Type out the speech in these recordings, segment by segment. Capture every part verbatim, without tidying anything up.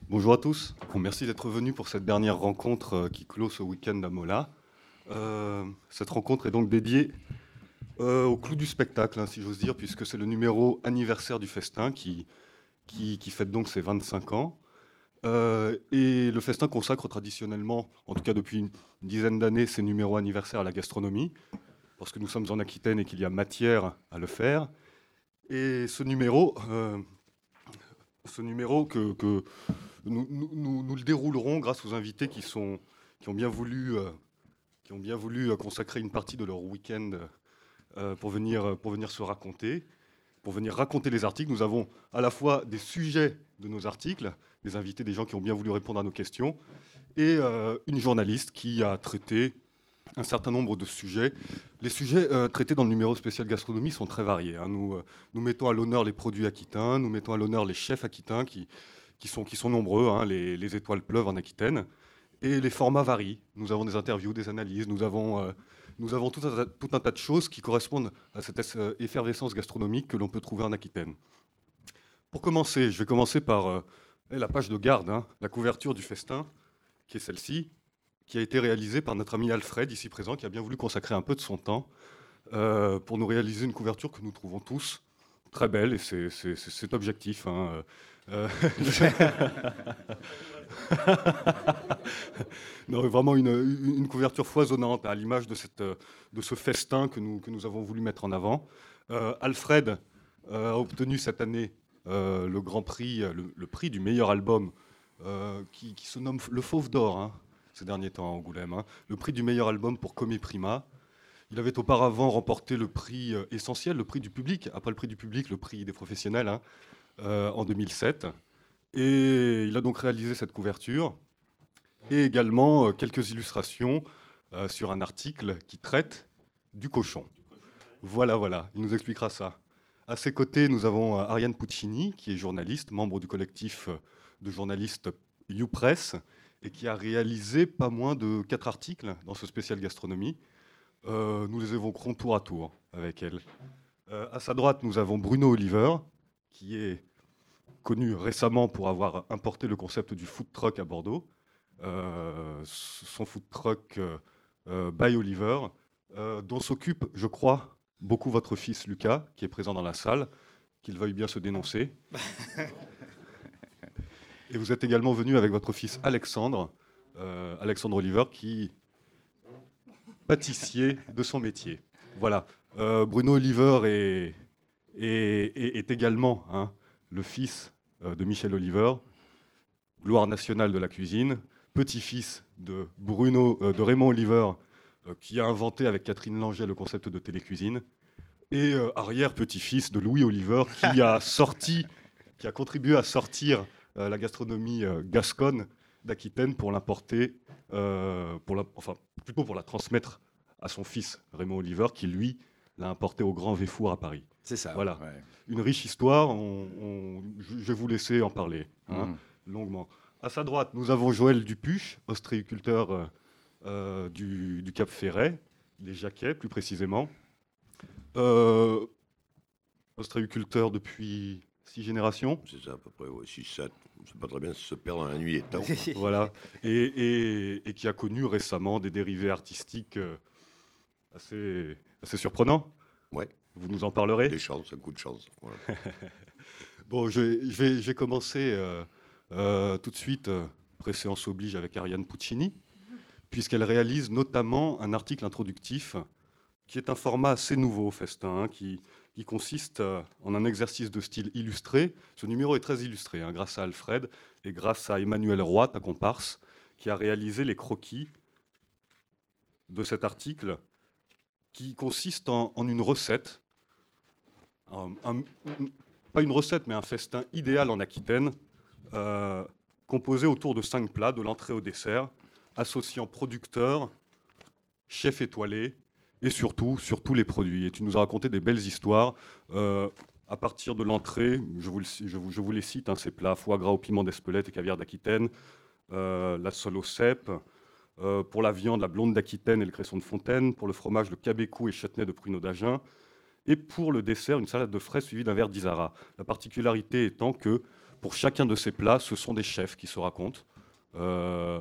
Bonjour à tous. Bon, merci d'être venus pour cette dernière rencontre euh, qui clôt ce week-end à Mola. Euh, cette rencontre est donc dédiée euh, au clou du spectacle, hein, si j'ose dire, puisque c'est le numéro anniversaire du Festin qui, qui, qui fête donc ses vingt-cinq ans. Euh, et le Festin consacre traditionnellement, en tout cas depuis une dizaine d'années, ses numéros anniversaires à la gastronomie, parce que nous sommes en Aquitaine et qu'il y a matière à le faire. Et ce numéro, euh, ce numéro que, que nous, nous- nous- nous le déroulerons grâce aux invités qui, sont, qui ont bien voulu, euh, qui ont bien voulu euh, consacrer une partie de leur week-end euh, pour venir, pour venir se raconter, pour venir raconter les articles. Nous avons à la fois des sujets de nos articles, des invités, des gens qui ont bien voulu répondre à nos questions, et euh, une journaliste qui a traité un certain nombre de sujets. Les sujets euh, traités dans le numéro spécial gastronomie sont très variés, hein. Nous, euh, nous mettons à l'honneur les produits aquitains, nous mettons à l'honneur les chefs aquitains qui, qui, sont, qui sont nombreux, hein. les, les étoiles pleuvent en Aquitaine. Et les formats varient. Nous avons des interviews, des analyses, nous avons, euh, nous avons tout, un, tout un tas de choses qui correspondent à cette euh, effervescence gastronomique que l'on peut trouver en Aquitaine. Pour commencer, je vais commencer par euh, la page de garde, hein, la couverture du festin, qui est celle-ci, qui a été réalisée par notre ami Alfred, ici présent, qui a bien voulu consacrer un peu de son temps euh, pour nous réaliser une couverture que nous trouvons tous très belle, et c'est, c'est, c'est, c'est objectif, hein. Euh, non, vraiment une, une couverture foisonnante, à l'image de, cette, de ce festin que nous, que nous avons voulu mettre en avant. Euh, Alfred euh, a obtenu cette année euh, le grand prix, le, le prix du meilleur album, euh, qui, qui se nomme le Fauve d'Or, hein, ces derniers temps à Angoulême, hein, le prix du meilleur album pour Comé Prima. Il avait auparavant remporté le prix euh, essentiel, le prix du public, après le prix du public, le prix des professionnels, hein, euh, en deux mille sept. Et il a donc réalisé cette couverture et également euh, quelques illustrations euh, sur un article qui traite du cochon. Voilà, voilà, il nous expliquera ça. À ses côtés, nous avons euh, Ariane Puccini, qui est journaliste, membre du collectif euh, de journalistes YouPress, et qui a réalisé pas moins de quatre articles dans ce spécial gastronomie. Euh, nous les évoquerons tour à tour avec elle. Euh, à sa droite, nous avons Bruno Oliver, qui est connu récemment pour avoir importé le concept du food truck à Bordeaux. Euh, son food truck euh, euh, by Oliver, euh, dont s'occupe, je crois, beaucoup votre fils Lucas, qui est présent dans la salle, qu'il veuille bien se dénoncer. Et vous êtes également venu avec votre fils Alexandre, euh, Alexandre Oliver, qui pâtissier de son métier. Voilà. Euh, Bruno Oliver est, est, est, est également, hein, le fils euh, de Michel Oliver, gloire nationale de la cuisine, petit-fils de, Bruno, euh, de Raymond Oliver, euh, qui a inventé avec Catherine Langer le concept de télécuisine, et euh, arrière-petit-fils de Louis Oliver, qui a sorti, qui a contribué à sortir euh, la gastronomie euh, gasconne d'Aquitaine pour l'importer, euh, pour la, enfin plutôt pour la transmettre à son fils Raymond Oliver, qui lui l'a importé au Grand Véfour à Paris. C'est ça. Voilà, Ouais. une riche histoire. On, on, je vais vous laisser en parler, hein, Mmh. longuement. À sa droite, nous avons Joël Dupuche, ostréiculteur euh, euh, du, du Cap Ferret, les Jacquets plus précisément. Euh, ostréiculteur depuis six générations. C'est ça, à peu près, ouais, six sept. On ne sait pas très bien si se perd dans la nuit et temps. Voilà. Et, et, et qui a connu récemment des dérivés artistiques euh, assez, assez surprenants. Ouais, Vous nous en parlerez. des chances, un coup de chance. Voilà. Bon, je, vais- je vais, je vais commencer euh, euh, tout de suite, euh, préséance oblige, avec Ariane Puccini, puisqu'elle réalise notamment un article introductif qui est un format assez nouveau au festin, hein, qui, qui consiste euh, en un exercice de style illustré. Ce numéro est très illustré, hein, grâce à Alfred et grâce à Emmanuel Roy, ta comparse, qui a réalisé les croquis de cet article, qui consiste en, en une recette, un- un- pas une recette, mais un festin idéal en Aquitaine, euh, composé autour de cinq plats, de l'entrée au dessert, associant producteurs, chefs étoilés, et surtout, surtout les produits. Et tu nous as raconté des belles histoires. Euh, à partir de l'entrée, je vous, le- je vous- je vous les cite, hein, ces plats: foie gras au piment d'Espelette et caviar d'Aquitaine, euh, la sole au cèpe, euh, pour la viande, la blonde d'Aquitaine et le cresson de Fontaine, pour le fromage, le cabécou et châtenay de pruneau d'Agen, et pour le dessert, une salade de fraises suivie d'un verre d'Isara. La particularité étant que pour chacun de ces plats, ce sont des chefs qui se racontent. Euh,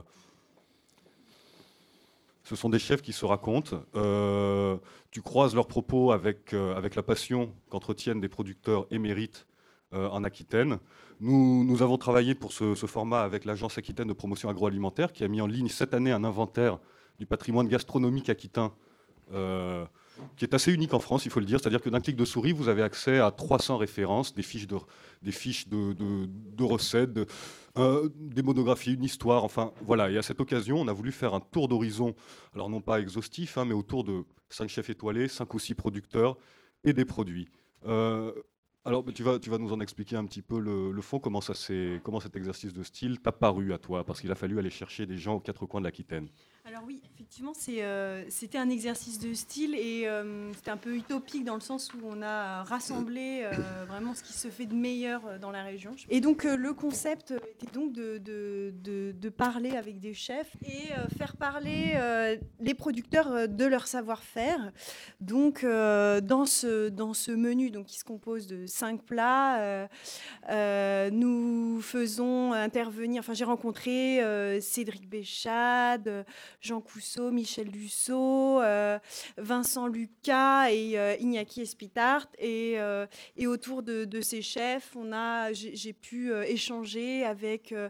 ce sont des chefs qui se racontent. Euh, tu croises leurs propos avec, euh, avec la passion qu'entretiennent des producteurs émérites euh, en Aquitaine. Nous, nous avons travaillé pour ce, ce format avec l'Agence aquitaine de promotion agroalimentaire qui a mis en ligne cette année un inventaire du patrimoine gastronomique aquitain euh, qui est assez unique en France, il faut le dire. C'est-à-dire que d'un clic de souris, vous avez accès à trois cents références, des fiches de, des fiches de, de, de recettes, de, euh, des monographies, une histoire. Enfin, voilà. Et à cette occasion, on a voulu faire un tour d'horizon, alors non pas exhaustif, hein, mais autour de cinq chefs étoilés, cinq ou six producteurs et des produits. Euh, alors, tu vas, tu vas nous en expliquer un petit peu le, le fond, comment, ça comment cet exercice de style t'a paru à toi, parce qu'il a fallu aller chercher des gens aux quatre coins de l'Aquitaine. Alors oui, effectivement, c'est, euh, c'était un exercice de style et euh, c'était un peu utopique dans le sens où on a rassemblé euh, vraiment ce qui se fait de meilleur dans la région. Et donc euh, le concept était donc de, de, de, de parler avec des chefs et euh, faire parler euh, les producteurs de leur savoir-faire. Donc euh, dans, ce, dans ce menu donc, qui se compose de cinq plats, euh, euh, nous faisons intervenir, enfin j'ai rencontré euh, Cédric Béchade, Jean Cousseau, Michel Dussault, euh, Vincent Lucas et euh, Iñaki Espitart. Et, euh, et autour de, de ces chefs, on a, j'ai, j'ai pu euh, échanger avec euh,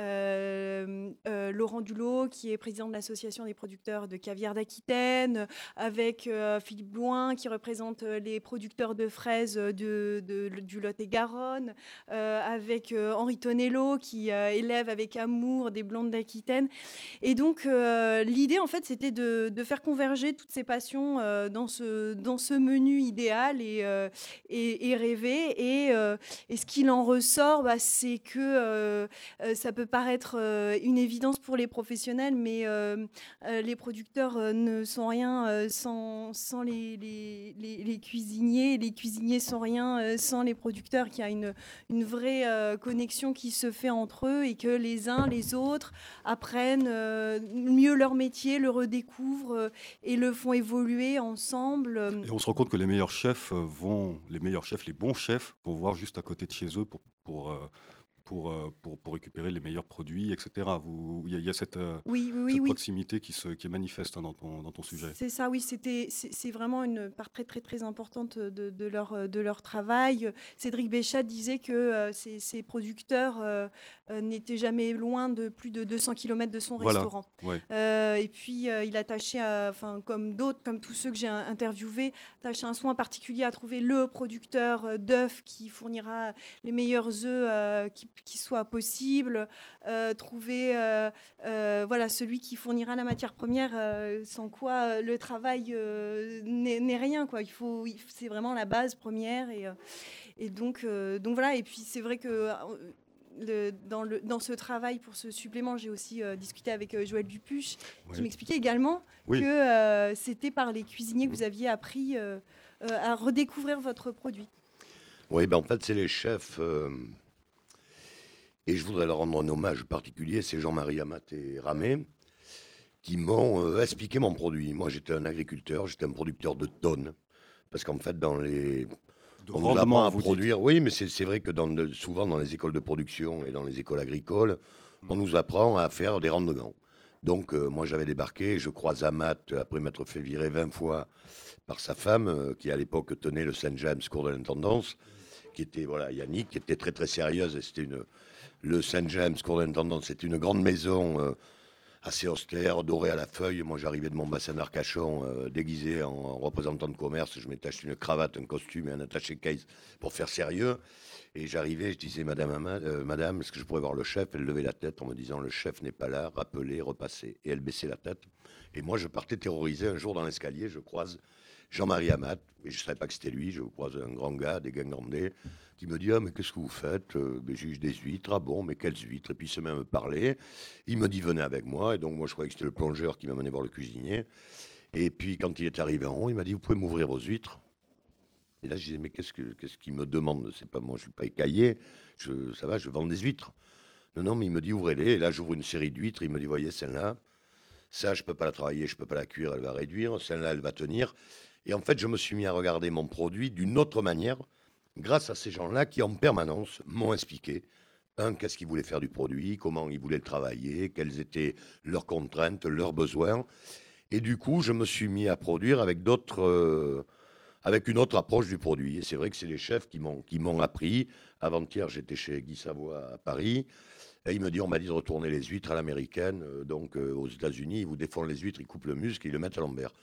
euh, Laurent Dulot, qui est président de l'Association des producteurs de caviar d'Aquitaine, avec euh, Philippe Blouin, qui représente les producteurs de fraises de, de, du Lot-et-Garonne, euh, avec euh, Henri Tonello, qui euh, élève avec amour des blondes d'Aquitaine. Et donc, euh, l'idée, en fait, c'était de, de faire converger toutes ces passions euh, dans, ce, dans ce menu idéal et, euh, et, et rêvé. Et, euh, et ce qu'il en ressort, bah, c'est que euh, ça peut paraître euh, une évidence pour les professionnels, mais euh, euh, les producteurs euh, ne sont rien euh, sans, sans les, les, les, les cuisiniers. Les cuisiniers sont rien euh, sans les producteurs, qu'il y a une, une vraie euh, connexion qui se fait entre eux et que les uns, les autres apprennent euh, mieux leur métier, le redécouvrent euh, et le font évoluer ensemble. Et on se rend compte que les meilleurs chefs vont, les meilleurs chefs, les bons chefs, vont voir juste à côté de chez eux pour, pour, euh, pour, pour, pour récupérer les meilleurs produits, et cetera. Il y, y a cette, oui, oui, cette oui, proximité qui, se, qui est manifeste hein, dans, ton, dans ton sujet. C'est ça, oui. C'était, c'est, c'est vraiment une part très, très, très importante de, de, leur, de leur travail. Cédric Béchat disait que euh, ces, ces producteurs euh, euh, n'étaient jamais loin de plus de deux cents kilomètres de son voilà. restaurant. Ouais. Euh, et puis, euh, il attachait, enfin, comme d'autres, comme tous ceux que j'ai interviewés, attachait un soin particulier à trouver le producteur d'œufs qui fournira les meilleurs œufs euh, qui, qui soient possibles, euh, trouver euh, euh, voilà, celui qui fournira la matière première, euh, sans quoi euh, le travail euh, n'est, n'est rien, quoi. Il faut, il, c'est vraiment la base première. Et, euh, et donc, euh, donc voilà. Et puis, c'est vrai que... Euh, Le, dans, le, dans ce travail pour ce supplément, j'ai aussi euh, discuté avec euh, Joël Dupuche, oui. qui m'expliquait également oui. que euh, c'était par les cuisiniers que vous aviez appris euh, euh, à redécouvrir votre produit. Oui, ben en fait, c'est les chefs. Euh, et je voudrais leur rendre un hommage particulier, c'est Jean-Marie Amat et Ramé, qui m'ont euh, expliqué mon produit. Moi, j'étais un agriculteur, j'étais un producteur de tonnes. Parce qu'en fait, dans les... De on nous apprend à produire. Dites. Oui, mais c'est, c'est vrai que dans de, souvent dans les écoles de production et dans les écoles agricoles, on nous apprend à faire des rendements. Donc, euh, moi, j'avais débarqué, je croise Amat, après m'être fait virer vingt fois par sa femme, euh, qui à l'époque tenait le Saint James, cours de l'intendance, qui était, voilà, Yannick, qui était très, très sérieuse. Et c'était une, le Saint James, cours de l'intendance, c'était une grande maison euh, assez austère, dorée à la feuille. Moi, j'arrivais de mon bassin d'Arcachon, euh, déguisé en, en représentant de commerce. Je m'étais acheté une cravate, un costume et un attaché case pour faire sérieux. Et j'arrivais, je disais, Madame, Amad, euh, Madame, est-ce que je pourrais voir le chef? Elle levait la tête en me disant, le chef n'est pas là, rappelez, repassez. Et elle baissait la tête. Et moi, je partais terrorisé. Un jour, dans l'escalier, je croise Jean-Marie Amat, et je ne savais pas que c'était lui. Je croise un grand gars, des Guingamdais, qui me dit, ah, mais qu'est-ce que vous faites? euh, ben, J'ai des huîtres. Ah bon, mais quelles huîtres? Et puis il se met à me parler. Il me dit, venez avec moi. Et donc, moi, je croyais que c'était le plongeur qui m'amenait voir le cuisinier. Et puis, quand il est arrivé en haut, il m'a dit, vous pouvez m'ouvrir vos huîtres? Et là, je disais, mais qu'est-ce, que, qu'est-ce qu'il me demande? C'est pas moi, je ne suis pas écaillé. Je, ça va, je vends des huîtres. Non, non, mais il me dit, ouvrez-les. Et là, j'ouvre une série d'huîtres. Il me dit, voyez, celle-là, ça, je ne peux pas la travailler, je ne peux pas la cuire, elle va réduire. Celle-là, elle va tenir. Et en fait, je me suis mis à regarder mon produit d'une autre manière, grâce à ces gens-là qui, en permanence, m'ont expliqué Un, qu'est-ce qu'ils voulaient faire du produit, comment ils voulaient le travailler, quelles étaient leurs contraintes, leurs besoins. Et du coup, je me suis mis à produire avec d'autres, euh, avec une autre approche du produit. Et c'est vrai que c'est les chefs qui m'ont, qui m'ont appris. Avant-hier, j'étais chez Guy Savoie à Paris. Et il me dit, on m'a dit de retourner les huîtres à l'américaine. Euh, donc, euh, aux États-Unis, ils vous défendent les huîtres, ils coupent le muscle, ils le mettent à l'ambert.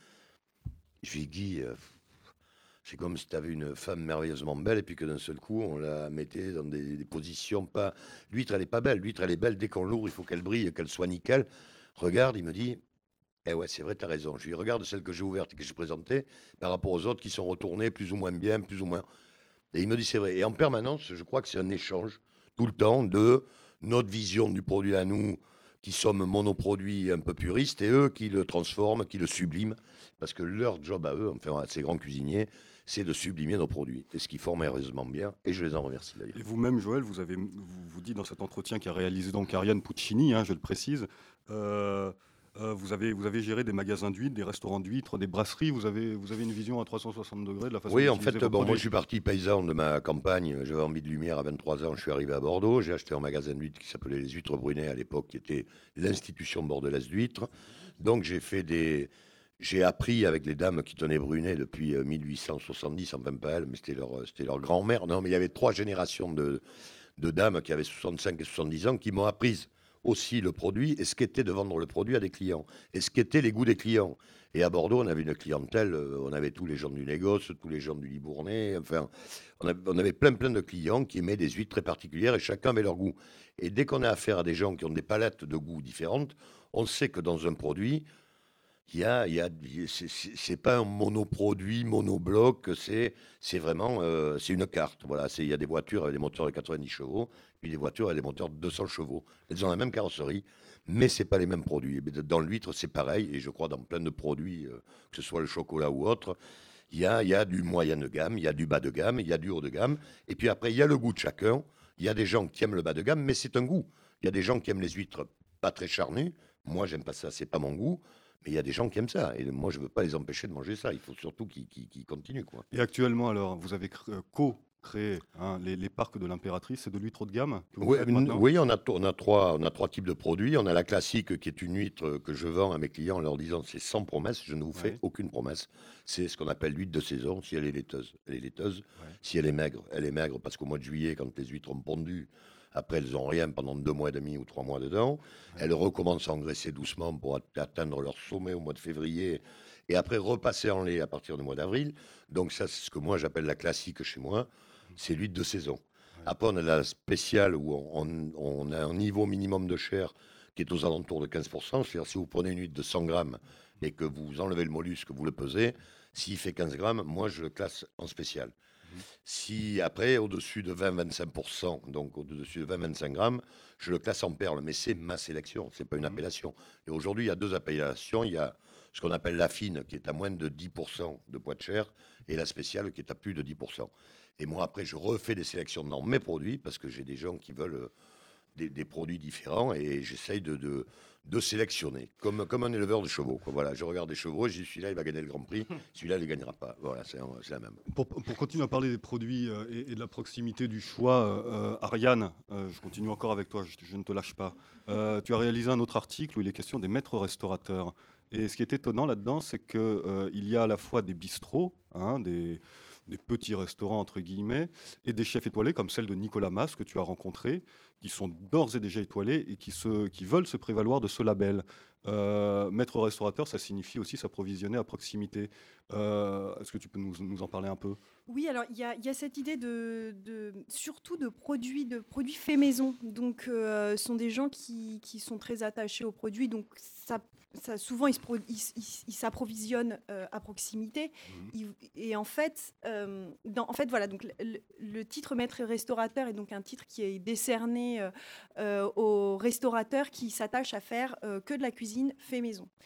Je lui dis, Guy, euh, c'est comme si tu avais une femme merveilleusement belle et puis que d'un seul coup, on la mettait dans des, des positions pas. L'huître, elle est pas belle. L'huître, elle est belle. Dès qu'on l'ouvre, il faut qu'elle brille, qu'elle soit nickel. Regarde, il me dit, eh ouais, c'est vrai, tu as raison. Je lui regarde celle que j'ai ouverte et que j'ai présentée par rapport aux autres qui sont retournées plus ou moins bien, plus ou moins. Et il me dit, c'est vrai. Et en permanence, je crois que c'est un échange tout le temps de notre vision du produit à nous, qui sommes monoproduits un peu puristes, et eux qui le transforment, qui le subliment. Parce que leur job à eux, enfin à ces grands cuisiniers, c'est de sublimer nos produits. Et ce qu'ils font merveilleusement bien. Et je les en remercie d'ailleurs. Et vous-même, Joël, vous avez vous, vous dit dans cet entretien qu'a réalisé donc Ariane Puccini, hein, je le précise, euh, euh, vous, avez, vous avez géré des magasins d'huîtres, des restaurants d'huîtres, des brasseries, vous avez, vous avez une vision à trois cent soixante degrés de la façon Oui, en d'utiliser fait, vos bon, moi produits. je suis parti paysan de ma campagne. J'avais envie de lumière à vingt-trois ans. Je suis arrivé à Bordeaux. J'ai acheté un magasin d'huîtres qui s'appelait les Huîtres Brunet à l'époque, qui était l'institution bordelaise d'huîtres. Donc j'ai fait des. J'ai appris avec les dames qui tenaient Brunet depuis euh, mille huit cent soixante-dix, enfin pas elles, mais c'était leur, c'était leur grand-mère. Non, mais il y avait trois générations de, de dames qui avaient soixante-cinq et soixante-dix ans qui m'ont appris aussi le produit et ce qu'était de vendre le produit à des clients et ce qu'étaient les goûts des clients. Et à Bordeaux, on avait une clientèle, euh, on avait tous les gens du négoce, tous les gens du Libournais, enfin, on avait, on avait plein plein de clients qui aimaient des huîtres très particulières et chacun avait leur goût. Et dès qu'on a affaire à des gens qui ont des palettes de goûts différentes, on sait que dans un produit, il y a, il y a, c'est c'est- c'est pas un monoproduit, monobloc, c'est c'est vraiment euh, c'est une carte. Voilà, c'est il y a des voitures avec des moteurs de quatre-vingt-dix chevaux, puis des voitures avec des moteurs de deux cents chevaux. Elles ont la même carrosserie, mais c'est pas les mêmes produits. Mais dans l'huître, c'est pareil, et je crois dans plein de produits, euh, que ce soit le chocolat ou autre, il y a, il y a du moyen de gamme, il y a du bas de gamme, il y a du haut de gamme, et puis après il y a le goût de chacun. Il y a des gens qui aiment le bas de gamme, mais c'est un goût. Il y a des gens qui aiment les huîtres pas très charnues. Moi, j'aime pas ça, c'est pas mon goût. Mais il y a des gens qui aiment ça. Et moi, je ne veux pas les empêcher de manger ça. Il faut surtout qu'ils qu'ils- qu'ils continuent, quoi. Et actuellement, alors, vous avez cr- euh, co-créé hein, les, les parcs de l'Impératrice, c'est de l'huître haut de gamme que vous Oui, faites n- maintenant. oui, on a, t- on, a trois, on a trois types de produits. On a la classique qui est une huître que je vends à mes clients en leur disant c'est sans promesse, je ne vous fais Ouais, aucune promesse. C'est ce qu'on appelle l'huître de saison, si elle est laiteuse. Elle est laiteuse. ouais. Si elle est maigre, elle est maigre parce qu'au mois de juillet, quand les huîtres ont pondu, après elles n'ont rien pendant deux mois et demi ou trois mois dedans. Ouais. Elles recommencent à engraisser doucement pour at- atteindre leur sommet au mois de février et après repasser en lait à partir du mois d'avril. Donc ça, c'est ce que moi j'appelle la classique chez moi. C'est l'huître de saison. Ouais. Après, on a la spéciale où on, on- on a un niveau minimum de chair qui est aux alentours de quinze pour cent. C'est-à-dire, si vous prenez une huître de cent grammes et que vous enlevez le mollusque, vous le pesez, s'il fait quinze grammes, moi, je le classe en spécial. Mhm. Si après, au-dessus de vingt à vingt-cinq pour cent, donc au-dessus de vingt à vingt-cinq grammes, je le classe en perle. Mais c'est ma sélection, c'est pas une Mhm. appellation. Et aujourd'hui, il y a deux appellations. Il y a ce qu'on appelle la fine, qui est à moins de dix pour cent de poids de chair, et la spéciale, qui est à plus de dix pour cent. Et moi, après, je refais des sélections dans mes produits, parce que j'ai des gens qui veulent euh, des, des produits différents, et j'essaye de, de, de sélectionner, comme, comme un éleveur de chevaux, quoi. Voilà, je regarde des chevaux, et je dis, celui-là, il va gagner le Grand Prix, celui-là, il ne gagnera pas. Voilà, c'est c'est la même. Pour, pour continuer à parler des produits euh, et, et de la proximité du choix, euh, euh, Ariane, euh, je continue encore avec toi, je, je ne te lâche pas. Euh, tu as réalisé un autre article où il est question des maîtres restaurateurs. Et ce qui est étonnant là-dedans, c'est qu'il euh, y a à la fois des bistrots, hein, des, des petits restaurants entre guillemets, et des chefs étoilés comme celle de Nicolas Mas que tu as rencontré, qui sont d'ores et déjà étoilés et qui, se, qui veulent se prévaloir de ce label. Euh, maître restaurateur, ça signifie aussi s'approvisionner à proximité. Euh, Est-ce que tu peux nous, nous en parler un peu? Oui, alors il y a, il y a cette idée de, de- surtout de produits, de produits faits maison. Donc, euh, ce sont des gens qui, qui sont très attachés aux produits. Donc, ça, ça- souvent, ils se pro- ils s- ils s- ils s'approvisionnent euh, à proximité. Mhm. Ils- et en fait, euh, dans, en fait, voilà. Donc, le, le- le titre maître restaurateur est donc un titre qui est décerné euh, euh, aux restaurateurs qui s'attachent à faire euh, que de la cuisine fait maison.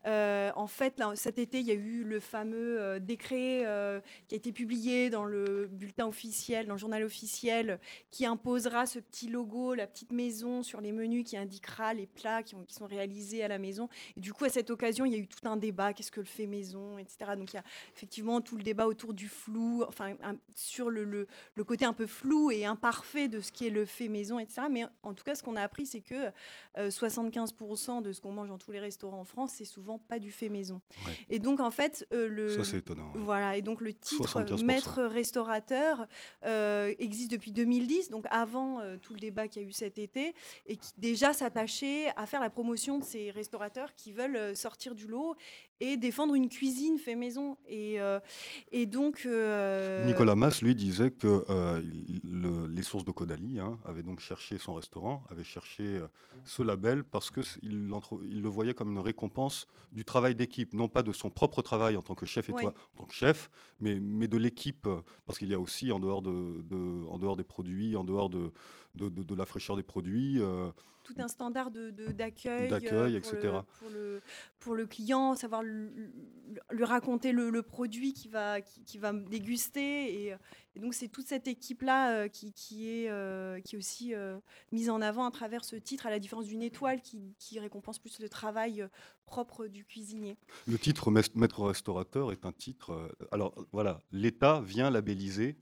Euh, en fait, là, cet été, il y a eu le fameux euh, décret euh, qui a été publié dans le bulletin officiel, dans le journal officiel, qui imposera ce petit logo, la petite maison sur les menus qui indiquera les plats qui, ont, qui sont réalisés à la maison. Et du coup, à cette occasion, il y a eu tout un débat, qu'est-ce que le fait maison, et cetera. Donc il y a effectivement tout le débat autour du flou, enfin un, sur le, le, le côté un peu flou et imparfait de ce qui est le fait maison, et cetera. Mais en tout cas, ce qu'on a appris, c'est que euh, soixante-quinze pour cent de ce qu'on mange dans tous les restaurants en France, c'est souvent pas du fait maison. Ouais. Et donc en fait, euh, le Ça c'est étonnant. Ouais. Voilà, et donc le titre soixante-quinze pour cent. maître restaurateur euh, existe depuis deux mille dix, donc avant euh, tout le débat qu'il y a eu cet été, et qui déjà s'attachait à faire la promotion de ces restaurateurs qui veulent euh, sortir du lot et défendre une cuisine fait maison. Et, euh, et donc euh... Nicolas Mas, lui, disait que euh, le, les sources de Caudalie hein, avaient donc cherché son restaurant, avaient cherché euh, ce label parce qu'il il le voyait comme une récompense du travail d'équipe, non pas de son propre travail en tant que chef étoile, ouais. en tant que chef, mais, mais de l'équipe, parce qu'il y a aussi en dehors, de, de, en dehors des produits, en dehors de, de, de, de la fraîcheur des produits. Euh, tout un standard de, de, d'accueil, d'accueil euh, pour, et cetera. Le, pour, le, pour le client, savoir lui, lui raconter le, le produit qu'il va, qui, qui va déguster. Et, et donc, c'est toute cette équipe-là euh, qui, qui, est, euh, qui est aussi euh, mise en avant à travers ce titre, à la différence d'une étoile qui, qui récompense plus le travail euh, propre du cuisinier. Le titre maître restaurateur est un titre... Euh, alors, voilà, l'État vient labelliser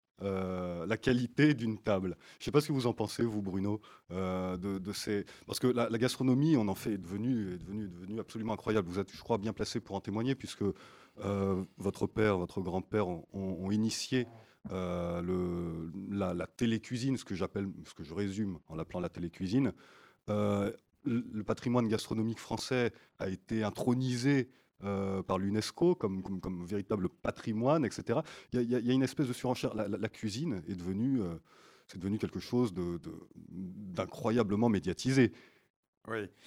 Euh, la qualité d'une table. Je ne sais pas ce que vous en pensez, vous, Bruno, euh, de, de ces... parce que la, la gastronomie, on en fait, est devenue est devenu, devenu absolument incroyable. Vous êtes, je crois, bien placé pour en témoigner, puisque euh, votre père, votre grand-père ont, ont, ont initié euh, le, la, la télécuisine, ce que j'appelle, ce que je résume en l'appelant la télécuisine. Euh, le, le patrimoine gastronomique français a été intronisé Euh, par l'UNESCO comme, comme, comme véritable patrimoine, et cetera. Il y, y, y a une espèce de surenchère. La, la, la cuisine est devenue, euh, c'est devenu quelque chose de, de, d'incroyablement médiatisé. Oui. Ouais.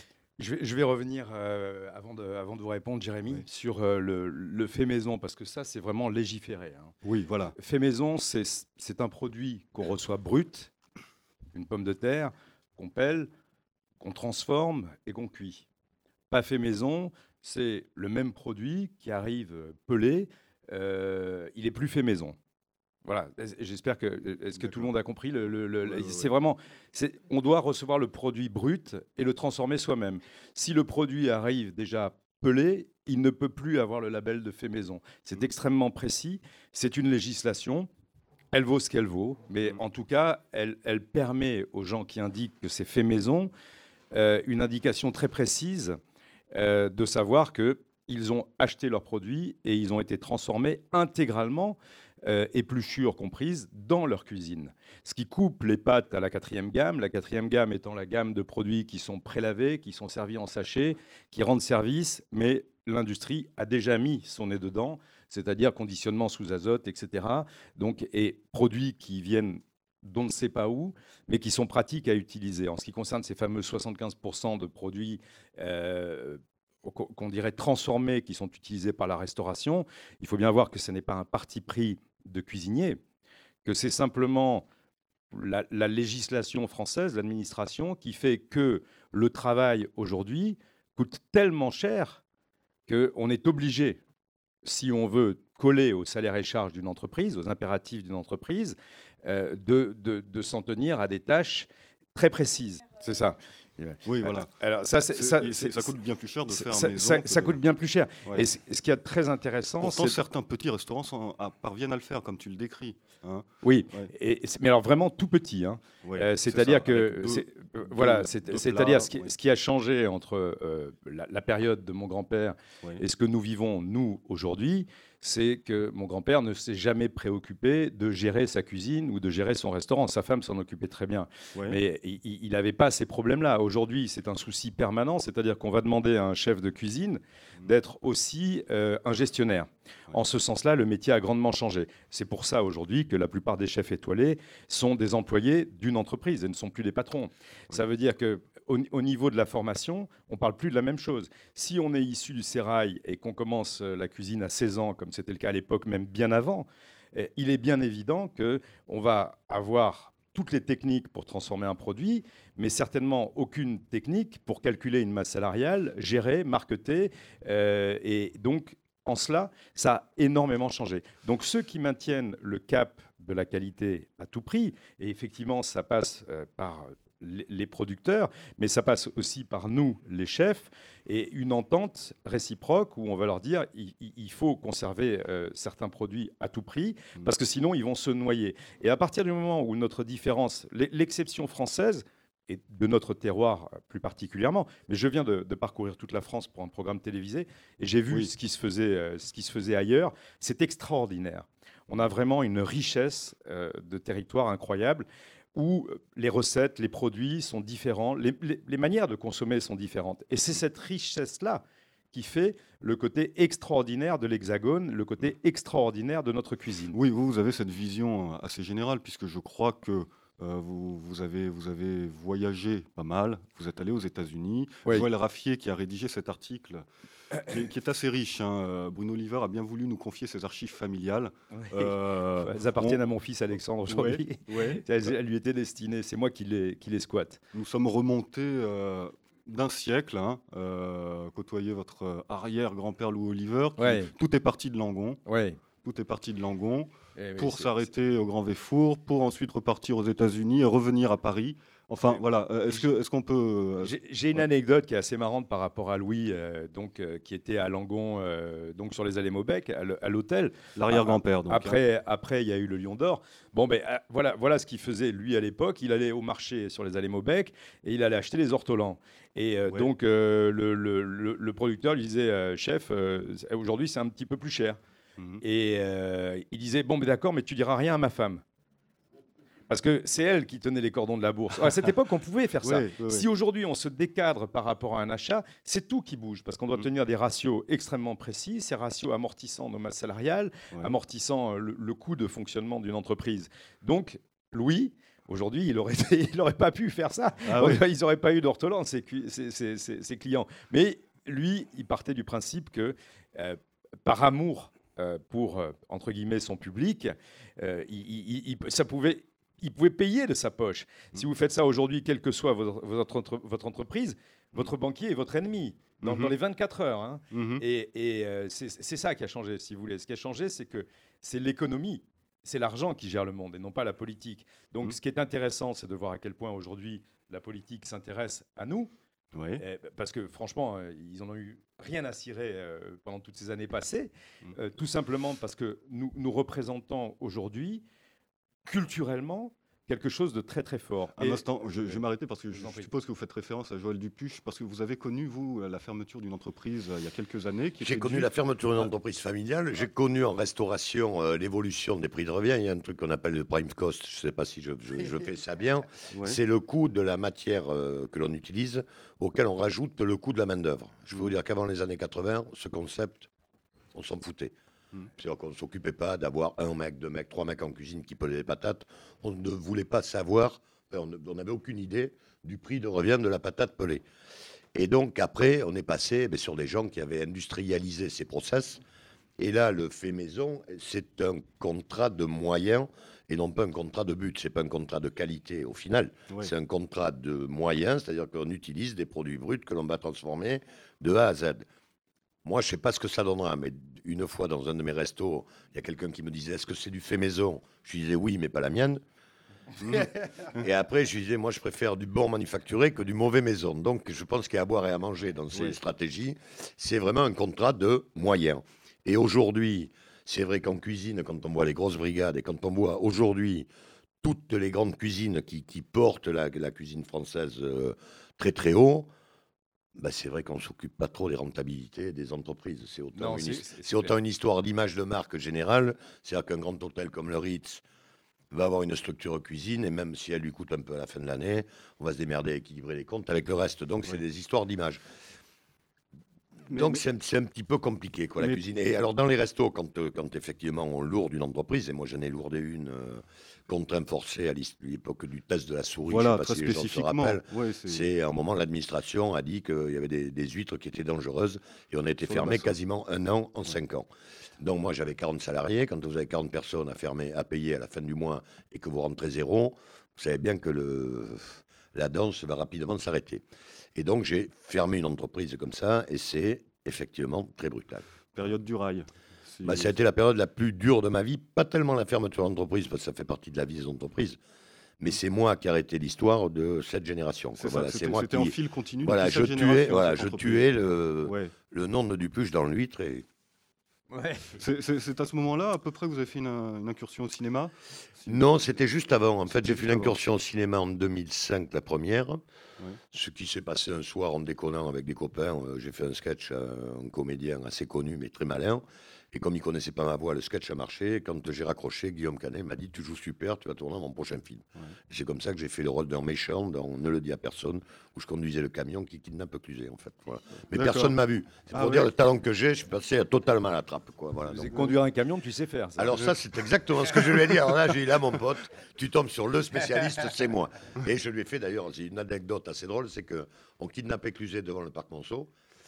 Je vais, je vais revenir, euh, avant, de, avant de vous répondre, Jérémy, oui. sur euh, le, le fait maison, parce que ça, c'est vraiment légiféré. Hein. Oui, voilà. Fait maison, c'est, c'est un produit qu'on reçoit brut, une pomme de terre, qu'on pèle, qu'on transforme et qu'on cuit. Pas fait maison, c'est le même produit qui arrive pelé, euh, il est plus fait maison. Voilà, j'espère que... Est-ce que D'accord. Tout le monde a compris le, le, le, ouais, c'est ouais. Vraiment... C'est, on doit recevoir le produit brut et le transformer soi-même. Si le produit arrive déjà pelé, il ne peut plus avoir le label de fait maison. C'est mmh. extrêmement précis, c'est une législation, elle vaut ce qu'elle vaut, mais mmh. en tout cas, elle, elle permet aux gens qui indiquent que c'est fait maison euh, une indication très précise Euh, de savoir qu'ils ont acheté leurs produits et ils ont été transformés intégralement, euh, épluchures comprises, dans leur cuisine. Ce qui coupe les pâtes à la quatrième gamme, la quatrième gamme étant la gamme de produits qui sont prélavés, qui sont servis en sachet, qui rendent service, mais l'industrie a déjà mis son nez dedans, c'est-à-dire conditionnement sous azote, et cetera. Donc, et produits qui viennent d'on ne sait pas où, mais qui sont pratiques à utiliser. En ce qui concerne ces fameux soixante-quinze pour cent de produits euh, qu'on dirait transformés, qui sont utilisés par la restauration, il faut bien voir que ce n'est pas un parti pris de cuisinier, que c'est simplement la, la législation française, l'administration, qui fait que le travail aujourd'hui coûte tellement cher qu'on est obligé, si on veut coller aux salaires et charges d'une entreprise, aux impératifs d'une entreprise, euh, de, de, de s'en tenir à des tâches très précises. C'est ça. Oui, voilà. Alors, ça, c'est, ça, c'est, ça coûte bien plus cher de faire ça, maison. Ça, que... ça coûte bien plus cher. Ouais. Et ce qui est très intéressant... Pourtant, c'est... certains petits restaurants sont, à, parviennent à le faire, comme tu le décris. Hein. Oui, ouais. et, mais alors vraiment tout petit. Hein. Ouais, euh, c'est-à-dire c'est que... Deux, c'est, euh, voilà, c'est, c'est-à-dire ce qui, ouais. ce qui a changé entre euh, la, la période de mon grand-père ouais. et ce que nous vivons, nous, aujourd'hui, c'est que mon grand-père ne s'est jamais préoccupé de gérer sa cuisine ou de gérer son restaurant. Sa femme s'en occupait très bien. Ouais. Mais il n'avait pas ces problèmes-là. Aujourd'hui, c'est un souci permanent, c'est-à-dire qu'on va demander à un chef de cuisine d'être aussi euh, un gestionnaire. Ouais. En ce sens-là, le métier a grandement changé. C'est pour ça, aujourd'hui, que la plupart des chefs étoilés sont des employés d'une entreprise et ne sont plus des patrons. Ouais. Ça veut dire que Au, au niveau de la formation, on ne parle plus de la même chose. Si on est issu du sérail et qu'on commence la cuisine à seize ans, comme c'était le cas à l'époque, même bien avant, eh, il est bien évident qu'on va avoir toutes les techniques pour transformer un produit, mais certainement aucune technique pour calculer une masse salariale, gérer, marketer. Euh, et donc, en cela, ça a énormément changé. Donc, ceux qui maintiennent le cap de la qualité à tout prix, et effectivement, ça passe euh, par les producteurs, mais ça passe aussi par nous, les chefs, et une entente réciproque où on va leur dire il, il faut conserver euh, certains produits à tout prix, parce que sinon ils vont se noyer. Et à partir du moment où notre différence, l'exception française, et de notre terroir plus particulièrement, mais je viens de, de parcourir toute la France pour un programme télévisé, et j'ai vu oui. ce, qui se faisait, euh, ce qui se faisait ailleurs, c'est extraordinaire. On a vraiment une richesse euh, de territoire incroyable, où les recettes, les produits sont différents, les, les, les manières de consommer sont différentes. Et c'est cette richesse-là qui fait le côté extraordinaire de l'Hexagone, le côté extraordinaire de notre cuisine. Oui, vous, vous avez cette vision assez générale, puisque je crois que euh, vous, vous, avez, vous avez voyagé pas mal, vous êtes allé aux États-Unis. Oui. Joël Raffier, qui a rédigé cet article, qui est, qui est assez riche. Hein. Bruno Oliver a bien voulu nous confier ses archives familiales. Oui. Euh, elles appartiennent on... à mon fils Alexandre aujourd'hui. Oui. Oui. Elles, elles lui étaient destinées. C'est moi qui les, qui les squatte. Nous sommes remontés euh, d'un siècle, hein, euh, côtoyer votre arrière-grand-père Louis Oliver. Qui, oui. Tout est parti de Langon. Oui. Tout est parti de Langon eh pour oui, s'arrêter au Grand Véfour, pour ensuite repartir aux États-Unis et revenir à Paris. Enfin, oui. voilà. Est-ce que, est-ce qu'on peut euh... J'ai, j'ai une ouais. anecdote qui est assez marrante par rapport à Louis, euh, donc euh, qui était à Langon, euh, donc sur les allées Maubec, à, à l'hôtel. L'arrière-grand-père. Donc, après, hein. après, il y a eu le Lion d'Or. Bon, ben euh, voilà, voilà ce qu'il faisait lui à l'époque. Il allait au marché sur les allées Maubec et il allait acheter les ortolans. Et euh, ouais. donc euh, le, le, le, le producteur lui disait, euh, chef, euh, aujourd'hui c'est un petit peu plus cher. Et euh, il disait, bon, mais d'accord, mais tu diras rien à ma femme. Parce que c'est elle qui tenait les cordons de la bourse. À cette époque, on pouvait faire ça. Oui, oui, si oui. aujourd'hui, on se décadre par rapport à un achat, c'est tout qui bouge. Parce qu'on doit mmh. tenir des ratios extrêmement précis, ces ratios amortissant nos masses salariales, ouais. amortissant le, le coût de fonctionnement d'une entreprise. Donc, Louis... Aujourd'hui, il n'aurait il aurait pas pu faire ça. Ah oui. Ils n'auraient pas eu d'ortolan, ses, ses, ses, ses, ses clients. Mais lui, il partait du principe que, euh, par amour pour, entre guillemets, son public, euh, il, il, il, ça pouvait, il pouvait payer de sa poche. Mmh. Si vous faites ça aujourd'hui, quelle que soit votre, votre, votre entreprise, votre banquier est votre ennemi. Dans, mmh. dans les vingt-quatre heures. Hein. Mmh. Et, et euh, c'est, c'est ça qui a changé, si vous voulez. Ce qui a changé, c'est que c'est l'économie. C'est l'argent qui gère le monde et non pas la politique. Donc, mmh. ce qui est intéressant, c'est de voir à quel point aujourd'hui la politique s'intéresse à nous. Oui. Euh, parce que franchement, euh, ils n'en ont eu rien à cirer euh, pendant toutes ces années passées, euh, tout simplement parce que nous, nous représentons aujourd'hui, culturellement, quelque chose de très très fort. Un Et, instant, je, je vais m'arrêter parce que je, je suppose que vous faites référence à Joël Dupuche, parce que vous avez connu, vous, la fermeture d'une entreprise euh, il y a quelques années. Qui j'ai connu due... la fermeture d'une entreprise familiale, j'ai connu en restauration euh, l'évolution des prix de revient. Il y a un truc qu'on appelle le prime cost, je ne sais pas si je, je, je fais ça bien. Ouais. C'est le coût de la matière euh, que l'on utilise, auquel on rajoute le coût de la main-d'œuvre. Je peux vous dire qu'avant les années quatre-vingts, ce concept, on s'en foutait. Mmh. C'est-à-dire qu'on ne s'occupait pas d'avoir un mec, deux mecs, trois mecs en cuisine qui pelaient les patates. On ne voulait pas savoir, on n'avait aucune idée du prix de revient de la patate pelée. Et donc après, on est passé ben, sur des gens qui avaient industrialisé ces process. Et là, le fait maison, c'est un contrat de moyens et non pas un contrat de but. C'est pas un contrat de qualité au final. Oui. C'est un contrat de moyens, c'est-à-dire qu'on utilise des produits bruts que l'on va transformer de A à Z. Moi, je ne sais pas ce que ça donnera, mais une fois dans un de mes restos, il y a quelqu'un qui me disait « Est-ce que c'est du fait maison ?» Je lui disais « Oui, mais pas la mienne. » Et après, je lui disais « Moi, je préfère du bon manufacturé que du mauvais maison. » Donc, je pense qu'il y a à boire et à manger dans ces oui. stratégies. C'est vraiment un contrat de moyens. Et aujourd'hui, c'est vrai qu'en cuisine, quand on voit les grosses brigades et quand on voit aujourd'hui toutes les grandes cuisines qui, qui portent la, la cuisine française euh, très très haut, bah c'est vrai qu'on ne s'occupe pas trop des rentabilités des entreprises. C'est autant, non, une, c'est, c'est, c'est autant une histoire d'image de marque générale. C'est-à-dire qu'un grand hôtel comme le Ritz va avoir une structure cuisine, et même si elle lui coûte un peu à la fin de l'année, on va se démerder à équilibrer les comptes avec le reste. Donc, ouais. c'est des histoires d'image. Mais, Donc, mais... C'est, un, c'est un petit peu compliqué, quoi, la mais... cuisine. Et alors, dans les restos, quand, quand effectivement on lourde une entreprise, et moi j'en ai lourdé une... Euh, contrainte forcée à l'époque du test de la souris, voilà, je ne sais pas si les gens se rappellent. Ouais, c'est... c'est à un moment, l'administration a dit qu'il y avait des, des huîtres qui étaient dangereuses et on a été fermé quasiment un an en ouais. cinq ans. Donc moi, j'avais quarante salariés. Quand vous avez quarante personnes à fermer, à payer à la fin du mois et que vous rentrez zéro, vous savez bien que le, la danse va rapidement s'arrêter. Et donc, j'ai fermé une entreprise comme ça, et c'est effectivement très brutal. Période du rail. Si- Bah, ça a été la période la plus dure de ma vie, pas tellement la fermeture d'entreprise, parce que ça fait partie de la vie des entreprises, mais c'est moi qui ai arrêté l'histoire de cette génération. quoi. C'est ça, Voilà, c'était c'est moi c'était qui... en fil continu. Voilà, depuis je cette tuais, génération, voilà, cette je entreprise. tuais le, Ouais. le nom de Dupuche dans l'huître. Et... Ouais. C'est- C'est c'est à ce moment-là, à peu près, que vous avez fait une, une incursion au cinéma. Si- Non, c'était juste avant. En fait, j'ai C'était fait juste l'incursion au cinéma en deux mille cinq, la première. Ce qui s'est passé un soir en déconnant avec des copains. Euh, j'ai fait un sketch à un comédien assez connu, mais très malin. Et comme il connaissait pas ma voix, le sketch a marché. Et quand j'ai raccroché, Guillaume Canet m'a dit « Tu joues super, tu vas tourner dans mon prochain film. Ouais. Et c'est comme ça que j'ai fait le rôle d'un méchant dans Ne le dis à personne, où je conduisais le camion qui kidnappe Cluzet, en fait. Voilà. Mais D'accord. personne m'a vu. C'est Ah pour ouais. dire le talent que j'ai, je suis passé totalement à la trappe. Quoi. Voilà, C'est donc- conduire un camion, tu sais faire. Ça. alors ça, c'est exactement ce que je lui ai dit. Alors là, j'ai dit, là, mon pote, tu tombes sur le spécialiste, c'est moi. Et je lui ai fait d'ailleurs, c'est une anecdote assez drôle, c'est qu'on kidnappait Cluzet devant le parc Monceau.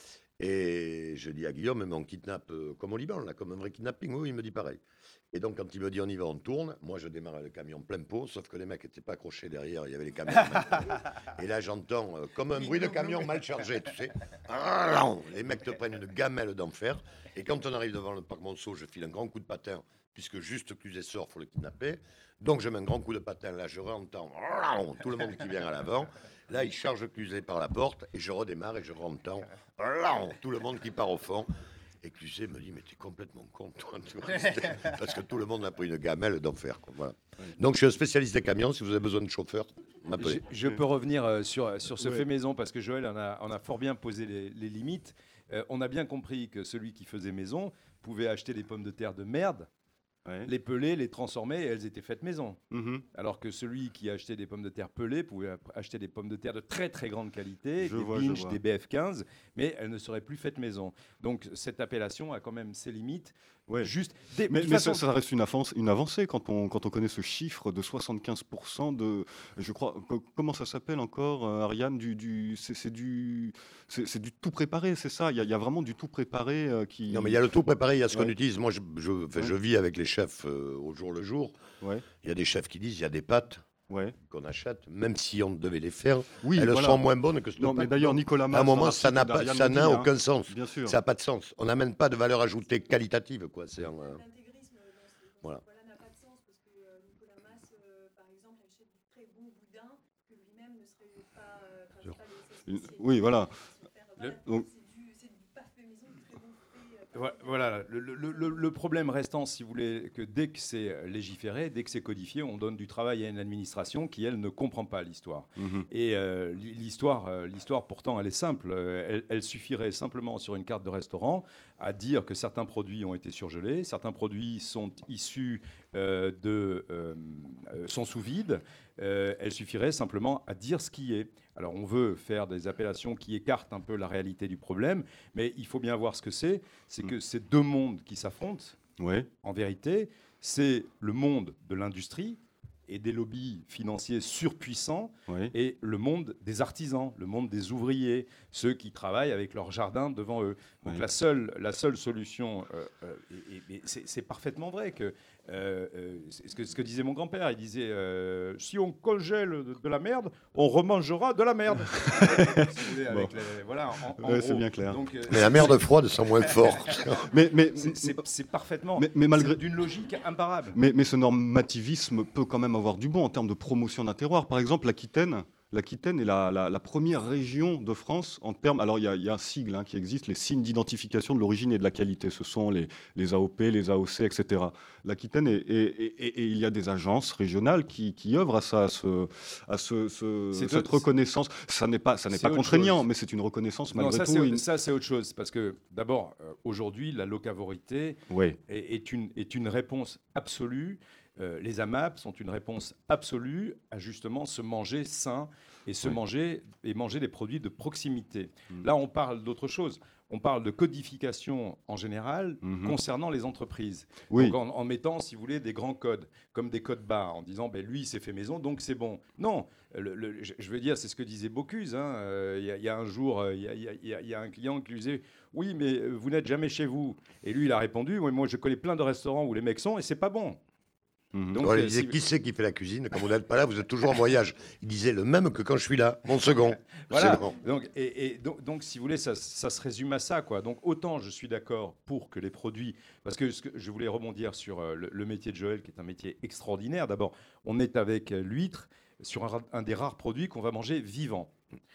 Et je dis à Guillaume, mais on kidnappe euh, comme au Liban, là, comme un vrai kidnapping. Oui, il me dit pareil. Et donc, quand il me dit on y va, on tourne, moi, je démarre le camion plein pot, sauf que les mecs n'étaient pas accrochés derrière, il y avait les camions. Et là, j'entends euh, comme un bruit de camion mal chargé, tu sais. Les mecs te prennent une gamelle d'enfer. Et quand on arrive devant le parc Monceau, je file un grand coup de patin, puisque juste Cluzet sort, il faut le kidnapper. Donc, je mets un grand coup de patin, là, je entends tout le monde qui vient à l'avant. Là, il charge Cluzet par la porte, et je redémarre, et je entends tout le monde qui part au fond. Et Cluzet me dit, mais t'es complètement con, toi. Tu vois, c'était- parce que tout le monde a pris une gamelle d'enfer. quoi, Voilà. Donc, je suis un spécialiste des camions. Si vous avez besoin de chauffeur, Je, m'appelez. je peux revenir euh, sur, sur ce Ouais. fait maison parce que Joël en a, en a fort bien posé les, les limites. Euh, on a bien compris que celui qui faisait maison pouvait acheter des pommes de terre de merde, Ouais. les peler, les transformer et elles étaient faites maison. Mhm. Alors que celui qui achetait des pommes de terre pelées pouvait ap- acheter des pommes de terre de très très grande qualité, Je des vois, je Binge, vois. des B F quinze, mais elles ne seraient plus faites maison. Donc cette appellation a quand même ses limites. Ouais. Juste, des, de Mais, toute mais façon, ça, ça reste une avancée, une avancée quand, on, quand on connaît ce chiffre de soixante-quinze pour cent de. Je crois. co- Comment ça s'appelle encore, euh, Ariane du, du, C'est c'est du, c'est c'est du tout préparé, c'est ça. Il y, a- il y a vraiment du tout préparé euh, qui. Non, mais il y a le tout préparé, il y a ce qu'on Ouais. utilise. Moi, je, je, enfin, Ouais. je vis avec les chefs euh, au jour le jour. Ouais, Il y a des chefs qui disent il y a des pâtes ouais. qu'on achète, même si on devait les faire, Oui, elles voilà. sont moins bonnes que ce Non, mais d'ailleurs, Nicolas À Mas, un moment, dans ça n'a l'article pas, d'Ariane ça le n'a dit, hein. aucun sens. Bien sûr. Ça n'a pas de sens. On n'amène pas de valeur ajoutée qualitative, quoi. C'est un, euh, L'intégrisme dans ce Voilà. voilà, n'a pas de sens parce que euh, Nicolas Mas, euh, par exemple, achète du très bon boudin que lui-même ne serait pas. euh, enfin, Sûr. c'est pas les- ses Une- spécialités oui, voilà. qui se faire, Le- voilà, donc- c'est du, c'est du parfait maison, du très bon fait. euh, Voi- Voilà, le, le- le- le problème restant, si vous voulez, que dès que c'est légiféré, dès que c'est codifié, on donne du travail à une administration qui, elle, ne comprend pas l'histoire. Mhm. Et euh, li- l'histoire, euh, l'histoire, pourtant, elle est simple. Euh, Elle, elle suffirait simplement sur une carte de restaurant à dire que certains produits ont été surgelés, certains produits sont issus euh, de, euh, euh, sont sous vide. Euh, elle suffirait simplement à dire ce qui est. Alors, on veut faire des appellations qui écartent un peu la réalité du problème, mais il faut bien voir ce que c'est. C'est Mm. que c'est deux mondes qui s'affrontent. Ouais. En vérité, c'est le monde de l'industrie et des lobbies financiers surpuissants Ouais. et le monde des artisans, le monde des ouvriers, ceux qui travaillent avec leur jardin devant eux. Donc Ouais. la, seule, la seule solution, euh, euh, et- et- mais c'est c'est parfaitement vrai que, euh, euh, c'est ce que ce que disait mon grand-père, il disait euh, si on congèle de, de la merde, on remangera de la merde. Si vous voulez, avec Bon. les- voilà, en- en Ouais, c'est gros. bien clair. Donc, euh, Mais la merde froide sent moins fort. Mais, mais, c'est- c'est c'est parfaitement, Mais- mais malgré- c'est d'une logique imparable. Mais, mais ce normativisme peut quand même avoir du bon en termes de promotion d'un terroir. Par exemple, l'Aquitaine. L'Aquitaine est la, la- la première région de France en termes. Alors, il y a, il y a un sigle hein, qui existe, les signes d'identification de l'origine et de la qualité. Ce sont les, les A O P, les A O C, et cetera. L'Aquitaine, est, est- est- est- et il y a des agences régionales qui, qui œuvrent à, ça, à, ce, à ce- ce- C'est cette autre- reconnaissance. Ça n'est pas, ça n'est c'est pas autre contraignant, chose. mais c'est une reconnaissance Non, malgré ça, tout. c'est une- ça, c'est autre chose. Parce que, d'abord, euh, aujourd'hui, la locavorité Ouais. est, est une, est une réponse absolue. Euh, les A M A P sont une réponse absolue à justement se manger sain et se Ouais. manger et manger des produits de proximité. Mm. Là, on parle d'autre chose. On parle de codification en général Mhm. concernant les entreprises. Oui. Donc en, en mettant, si vous voulez, des grands codes, comme des codes barres, en disant ben, lui, il s'est fait maison, donc c'est bon. Non, le- le- je je veux dire, c'est ce que disait Bocuse. hein. Euh, Il y, a- il y a un jour, euh, il y a- il y, a- il y a- il y a un client qui lui disait oui, mais euh, vous n'êtes jamais chez vous. Et lui, il a répondu oui, moi, je connais plein de restaurants où les mecs sont et c'est pas bon. Mhm. Donc, il euh, disait, si- qui c'est qui fait la cuisine? Quand vous n'êtes pas là, vous êtes toujours en voyage. Il disait le même que quand je suis là, mon second. Voilà. C'est bon. Donc, et, et donc, donc, si vous voulez, ça, ça se résume à ça, quoi. Donc, autant je suis d'accord pour que les produits, parce que, ce que je voulais rebondir sur euh, le, le métier de Joël, qui est un métier extraordinaire. D'abord, on est avec euh, l'huître sur un, ra- un des rares produits qu'on va manger vivant.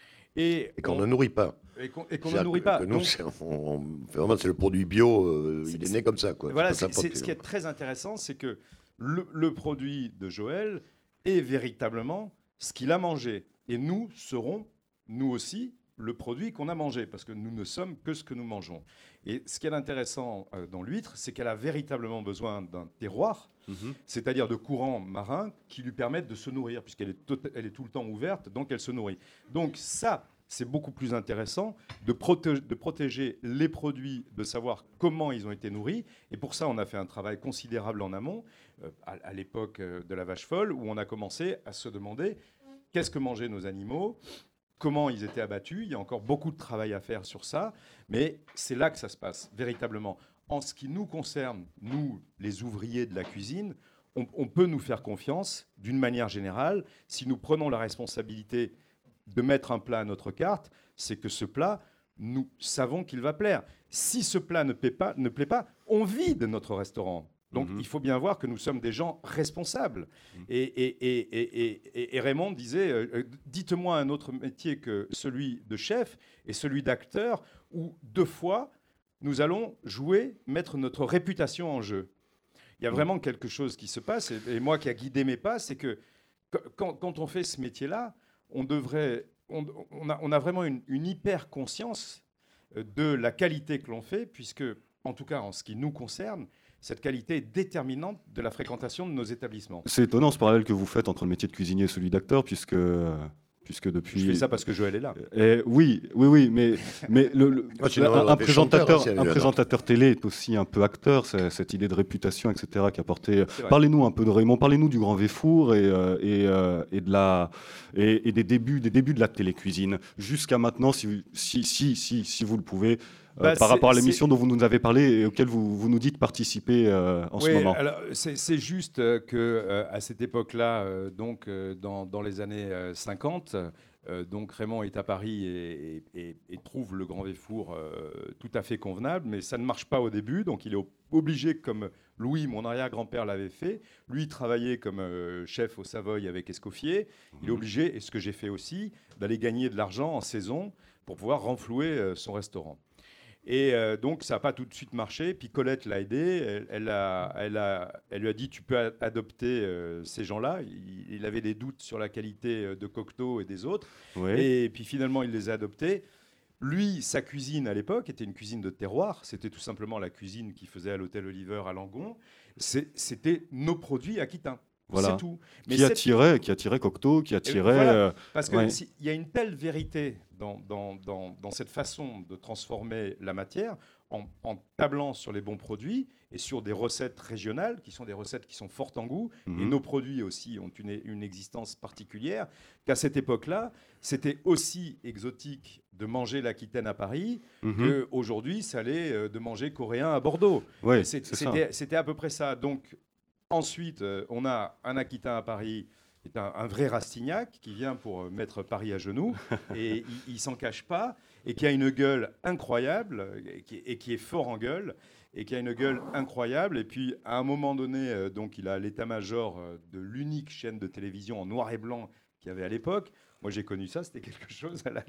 Et, Et qu'on on- ne nourrit pas. et qu'on, et qu'on ne C'est-à-dire nourrit que- pas. que nous, Donc, c'est, on- on- vraiment, c'est le produit bio. euh, C'est- il est c'est- né comme ça, quoi. voilà, C'est pas c'est, c'est- n'importe ce qui quel. est très intéressant, c'est que le, le produit de Joël est véritablement ce qu'il a mangé. Et nous serons, nous aussi, le produit qu'on a mangé, parce que nous ne sommes que ce que nous mangeons. Et ce qui est intéressant euh, dans l'huître, c'est qu'elle a véritablement besoin d'un terroir, Mhm. c'est-à-dire de courants marins qui lui permettent de se nourrir, puisqu'elle est, tot- elle est tout le temps ouverte, donc elle se nourrit. Donc ça, c'est beaucoup plus intéressant de, proté- de protéger les produits, de savoir comment ils ont été nourris. Et pour ça, on a fait un travail considérable en amont, euh, à, à l'époque euh, de la vache folle, où on a commencé à se demander qu'est-ce que mangeaient nos animaux, comment ils étaient abattus. Il y a encore beaucoup de travail à faire sur ça, mais c'est là que ça se passe, véritablement. En ce qui nous concerne, nous, les ouvriers de la cuisine, on, on peut nous faire confiance d'une manière générale. Si nous prenons la responsabilité de mettre un plat à notre carte, c'est que ce plat, nous savons qu'il va plaire. Si ce plat ne plaît pas, ne plaît pas, on vide notre restaurant. Donc Mhm. il faut bien voir que nous sommes des gens responsables. Mhm. Et, et- et- et- et- et Raymond disait, euh, euh, dites-moi un autre métier que celui de chef et celui d'acteur, où deux fois, nous allons jouer, mettre notre réputation en jeu. Il y a Mhm. vraiment quelque chose qui se passe, et, et moi qui a guidé mes pas, c'est que qu- quand, quand on fait ce métier-là, on devrait, on, on a, on a vraiment une, une hyper conscience euh, de la qualité que l'on fait, puisque, en tout cas en ce qui nous concerne, cette qualité est déterminante de la fréquentation de nos établissements. C'est étonnant ce parallèle que vous faites entre le métier de cuisinier et celui d'acteur, puisque, euh, puisque depuis. Je fais ça parce que Joël est là. Eh oui, oui, oui, mais, mais le, le- Ah, sinon, un, on un aurait fait chanteur présentateur, aussi, elle est un là, présentateur télé est aussi un peu acteur, c'est- cette idée de réputation, et cetera, qui a porté. C'est vrai. Parlez-nous un peu de Raymond, parlez-nous du Grand Véfour et, euh, et, euh, et de la, et, et des débuts, des débuts de la télécuisine jusqu'à maintenant, si, vous- si, si, si, si vous le pouvez, euh, Bah, par c'est- rapport à c'est- l'émission dont vous nous avez parlé et auquel vous, vous nous dites participer euh, en Oui, ce moment. alors, c'est, c'est juste euh, que euh, à cette époque-là, euh, donc euh, dans, dans les années euh, cinquante, euh, donc Raymond est à Paris et, et- et- et trouve le Grand Véfour euh, tout à fait convenable, mais ça ne marche pas au début, donc il est ob- obligé, comme Louis, mon arrière-grand-père, l'avait fait. Lui travaillait comme euh, chef au Savoy avec Escoffier. Il est obligé, et ce que j'ai fait aussi, d'aller gagner de l'argent en saison pour pouvoir renflouer euh, son restaurant. Et euh, donc, ça n'a pas tout de suite marché. Puis Colette l'a aidé. Elle, elle a, elle, a, elle lui a dit, tu peux a- adopter euh, ces gens-là. Il, il avait des doutes sur la qualité euh, de Cocteau et des autres. Oui. Et puis finalement, il les a adoptés. Lui, sa cuisine à l'époque était une cuisine de terroir. C'était tout simplement la cuisine qu'il faisait à l'hôtel Oliver à Langon. C'est- C'était nos produits aquitains. Voilà. C'est tout. Mais Qui cette- attirait, qui attirait Cocteau, qui attirait. voilà. euh, parce qu'il Ouais. y a une telle vérité dans, dans, dans, dans cette façon de transformer la matière en, en tablant sur les bons produits et sur des recettes régionales qui sont des recettes qui sont fortes en goût. Mhm. Et nos produits aussi ont une, une existence particulière. Qu'à cette époque-là, c'était aussi exotique de manger l'Aquitaine à Paris mhm. qu'aujourd'hui, ça allait euh, de manger coréen à Bordeaux. Ouais, C'est- c'est ça. C'était c'était à peu près ça. Donc, ensuite, euh, on a un Aquitain à Paris, qui est un, un vrai Rastignac, qui vient pour euh, mettre Paris à genoux, et il ne s'en cache pas, et qui a une gueule incroyable, euh, et qui, et qui est fort en gueule, et qui a une gueule incroyable. Et puis, à un moment donné, euh, donc, il a l'état-major euh, de l'unique chaîne de télévision en noir et blanc qu'il y avait à l'époque. Moi, j'ai connu ça, c'était quelque chose. à la-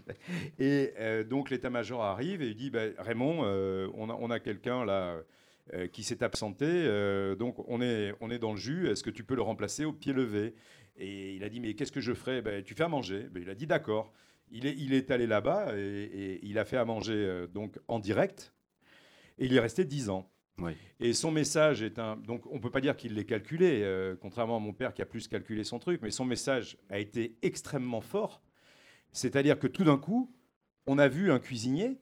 Et euh, donc, l'état-major arrive et il dit, bah, Raymond, euh, on a, on a quelqu'un là euh, qui s'est absenté, euh, donc on est, on est dans le jus, est-ce que tu peux le remplacer au pied levé? Et il a dit, mais qu'est-ce que je ferai? Ben, tu fais à manger. Ben, il a dit, d'accord. Il est, il est allé là-bas et, et il a fait à manger euh, donc, en direct, et il y est resté dix ans. Oui. Et son message est un... Donc on ne peut pas dire qu'il l'ait calculé, euh, contrairement à mon père qui a plus calculé son truc, mais son message a été extrêmement fort. C'est-à-dire que tout d'un coup, on a vu un cuisinier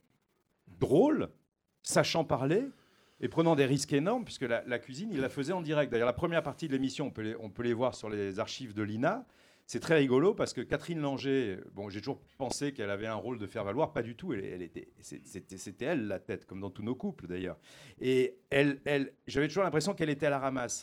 drôle, sachant parler, et prenant des risques énormes, puisque la, la cuisine, il la faisait en direct. D'ailleurs, la première partie de l'émission, on peut les, on peut les voir sur les archives de l'I N A. C'est très rigolo parce que Catherine Langer, bon, j'ai toujours pensé qu'elle avait un rôle de faire valoir, pas du tout. Elle, elle était, c'était, c'était elle la tête, comme dans tous nos couples d'ailleurs. Et elle, elle, j'avais toujours l'impression qu'elle était à la ramasse.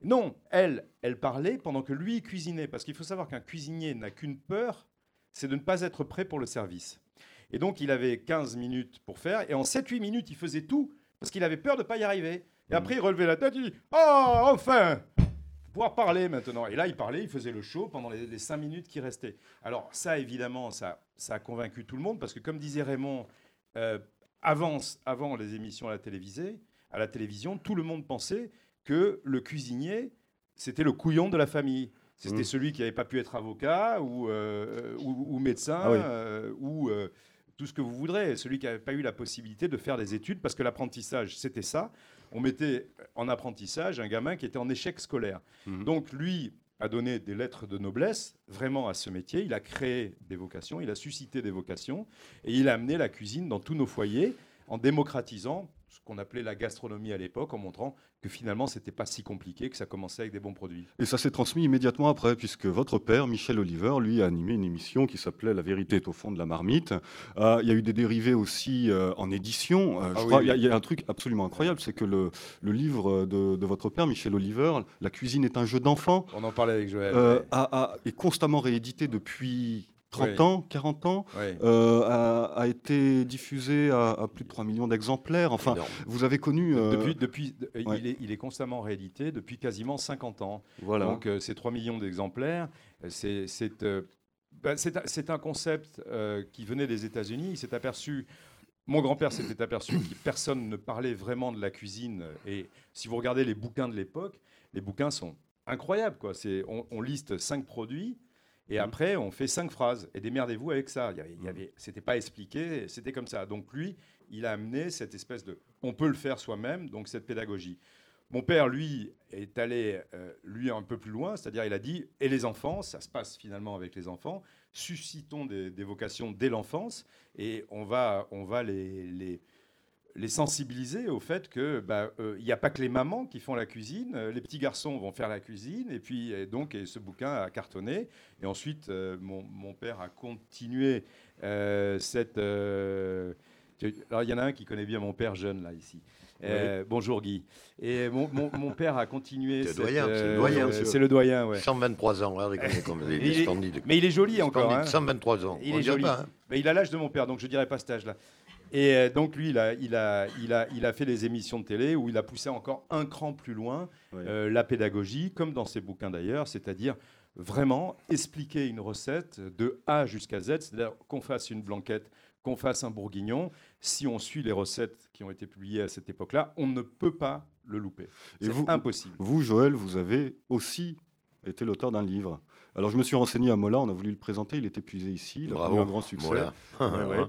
Non, elle, elle parlait pendant que lui cuisinait. Parce qu'il faut savoir qu'un cuisinier n'a qu'une peur, c'est de ne pas être prêt pour le service. Et donc, il avait quinze minutes pour faire. Et en sept huit minutes, il faisait tout parce qu'il avait peur de ne pas y arriver. Et après, il relevait la tête, il dit « Oh, enfin !» Pouvoir parler maintenant. Et là, il parlait, il faisait le show pendant les, les cinq minutes qui restaient. Alors ça, évidemment, ça, ça a convaincu tout le monde, parce que comme disait Raymond, euh, avant, avant les émissions à la, télévisée, à la télévision, tout le monde pensait que le cuisinier, c'était le couillon de la famille. C'était mmh. celui qui n'avait pas pu être avocat ou, euh, ou, ou médecin ah oui. euh, ou euh, tout ce que vous voudrez. Celui qui n'avait pas eu la possibilité de faire des études, parce que l'apprentissage, c'était ça. On mettait en apprentissage un gamin qui était en échec scolaire. Mmh. Donc lui a donné des lettres de noblesse vraiment à ce métier. Il a créé des vocations, il a suscité des vocations et il a amené la cuisine dans tous nos foyers en démocratisant ce qu'on appelait la gastronomie à l'époque, en montrant que finalement, c'était pas si compliqué, que ça commençait avec des bons produits. Et ça s'est transmis immédiatement après, puisque votre père, Michel Oliver, lui, a animé une émission qui s'appelait « La vérité est au fond de la marmite euh, ». Il y a eu des dérivés aussi euh, en édition. Euh, ah je oui, crois il oui. y, y a un truc absolument incroyable, c'est que le, le livre de, de votre père, Michel Oliver, « La cuisine est un jeu d'enfant », on en parlait avec Joël, euh, ouais. a, a, est constamment réédité depuis trente oui. ans, quarante ans, oui. euh, a, a été diffusé à, à plus de trois millions d'exemplaires. Enfin, énorme. Vous avez connu... Euh... Depuis, depuis ouais. il, est, il est constamment réédité depuis quasiment cinquante ans. Voilà. Donc, euh, ces trois millions d'exemplaires, c'est, c'est, euh, bah, c'est, c'est un concept euh, qui venait des États-Unis. Il s'est aperçu... Mon grand-père s'était aperçu que personne ne parlait vraiment de la cuisine. Et si vous regardez les bouquins de l'époque, les bouquins sont incroyables, quoi. C'est, on, on liste cinq produits... Et après, on fait cinq phrases. Et démerdez-vous avec ça. Il y avait, il y avait, c'était pas expliqué, c'était comme ça. Donc lui, il a amené cette espèce de... On peut le faire soi-même, donc cette pédagogie. Mon père, lui, est allé, euh, lui, un peu plus loin. C'est-à-dire, il a dit, et les enfants, ça se passe finalement avec les enfants, suscitons des, des vocations dès l'enfance, et on va, on va les... les les sensibiliser au fait que bah, euh, y a pas que les mamans qui font la cuisine, euh, les petits garçons vont faire la cuisine, et puis et donc et ce bouquin a cartonné. Et ensuite, euh, mon, mon père a continué euh, cette... Euh, alors, il y en a un qui connaît bien mon père jeune, là, ici. Euh, oui. Bonjour, Guy. Et mon, mon, mon père a continué... C'est cette, le doyen, euh, c'est le doyen. Euh, c'est le doyen, ouais. cent vingt-trois ans, regardez comme il est splendide. Mais il est joli encore. Hein. cent vingt-trois ans, il on est joli. Pas, hein. Mais il a l'âge de mon père, donc je ne dirais pas cet âge-là. Et euh, donc lui, il a, il, a, il, a, il a fait des émissions de télé où il a poussé encore un cran plus loin oui. euh, la pédagogie, comme dans ses bouquins d'ailleurs, c'est-à-dire vraiment expliquer une recette de A jusqu'à Z, c'est-à-dire qu'on fasse une blanquette, qu'on fasse un bourguignon. Si on suit les recettes qui ont été publiées à cette époque-là, on ne peut pas le louper. C'est Et vous, impossible. Vous, Joël, vous avez aussi été l'auteur d'un livre. Alors, je me suis renseigné à Mola, on a voulu le présenter, il est épuisé ici, il a eu un grand succès. Mola. Ouais, ouais.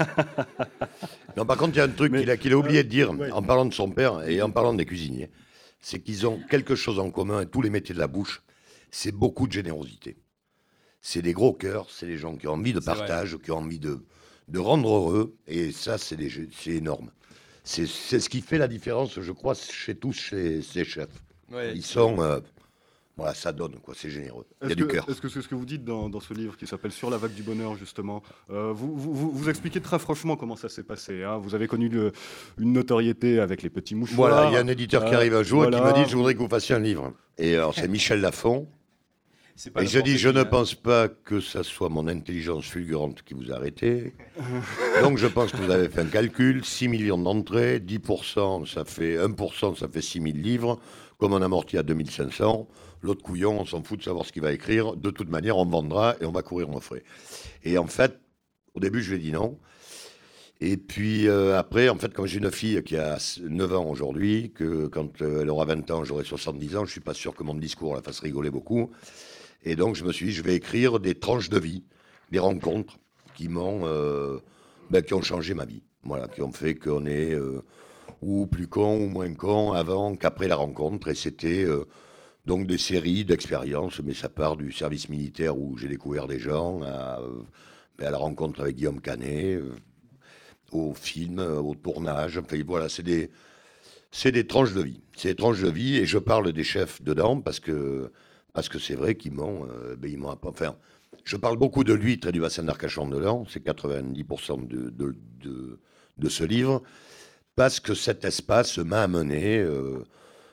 Non, par contre, il y a un truc Mais, qu'il a, qu'il a oublié euh, de dire, ouais. en parlant de son père et en parlant des cuisiniers, c'est qu'ils ont quelque chose en commun, et tous les métiers de la bouche, c'est beaucoup de générosité. C'est des gros cœurs, c'est des gens qui ont envie de c'est partage, vrai. qui ont envie de, de rendre heureux, et ça, c'est, des, c'est énorme. C'est, c'est ce qui fait la différence, je crois, chez tous ces, ces chefs. Ouais. Ils sont... Euh, Voilà, ça donne, quoi. C'est généreux. Il y a que, du cœur. Est-ce que c'est ce que vous dites dans, dans ce livre qui s'appelle Sur la vague du bonheur, justement euh, vous, vous, vous expliquez très franchement comment ça s'est passé. Hein. Vous avez connu le, une notoriété avec les petits mouchoirs. Voilà, il y a un éditeur euh, qui arrive un jour voilà. et qui me dit « Je voudrais que vous fassissiez un livre ». Et alors, c'est Michel Lafon. Et je dis « Je ne pense pas que ça soit mon intelligence fulgurante qui vous a arrêté. Donc, je pense que vous avez fait un calcul. six millions d'entrées, dix pour cent, ça fait un pour cent, ça fait six mille livres. Comme on amortit à deux mille cinq cents, l'autre couillon, on s'en fout de savoir ce qu'il va écrire. De toute manière, on vendra et on va courir en frais. Et en fait, au début, je lui ai dit non. Et puis euh, après, en fait, quand j'ai une fille qui a neuf ans aujourd'hui, que quand euh, elle aura vingt ans, j'aurai soixante-dix ans, je ne suis pas sûr que mon discours la fasse rigoler beaucoup. Et donc, je me suis dit, je vais écrire des tranches de vie, des rencontres qui m'ont, euh, ben, qui ont changé ma vie. Voilà, qui ont fait qu'on est... Euh, ou plus con ou moins con avant qu'après la rencontre. Et c'était euh, donc des séries d'expériences, mais ça part du service militaire où j'ai découvert des gens, à, euh, à la rencontre avec Guillaume Canet, euh, au film, euh, au tournage. Enfin, voilà, c'est des, c'est des tranches de vie. C'est des tranches de vie et je parle des chefs dedans parce que, parce que c'est vrai qu'ils m'ont... Euh, ben, ils m'ont enfin, je parle beaucoup de l'huître et du bassin d'Arcachon-Delans, c'est quatre-vingt-dix pour cent de, de, de, de ce livre. Parce que cet espace m'a amené euh,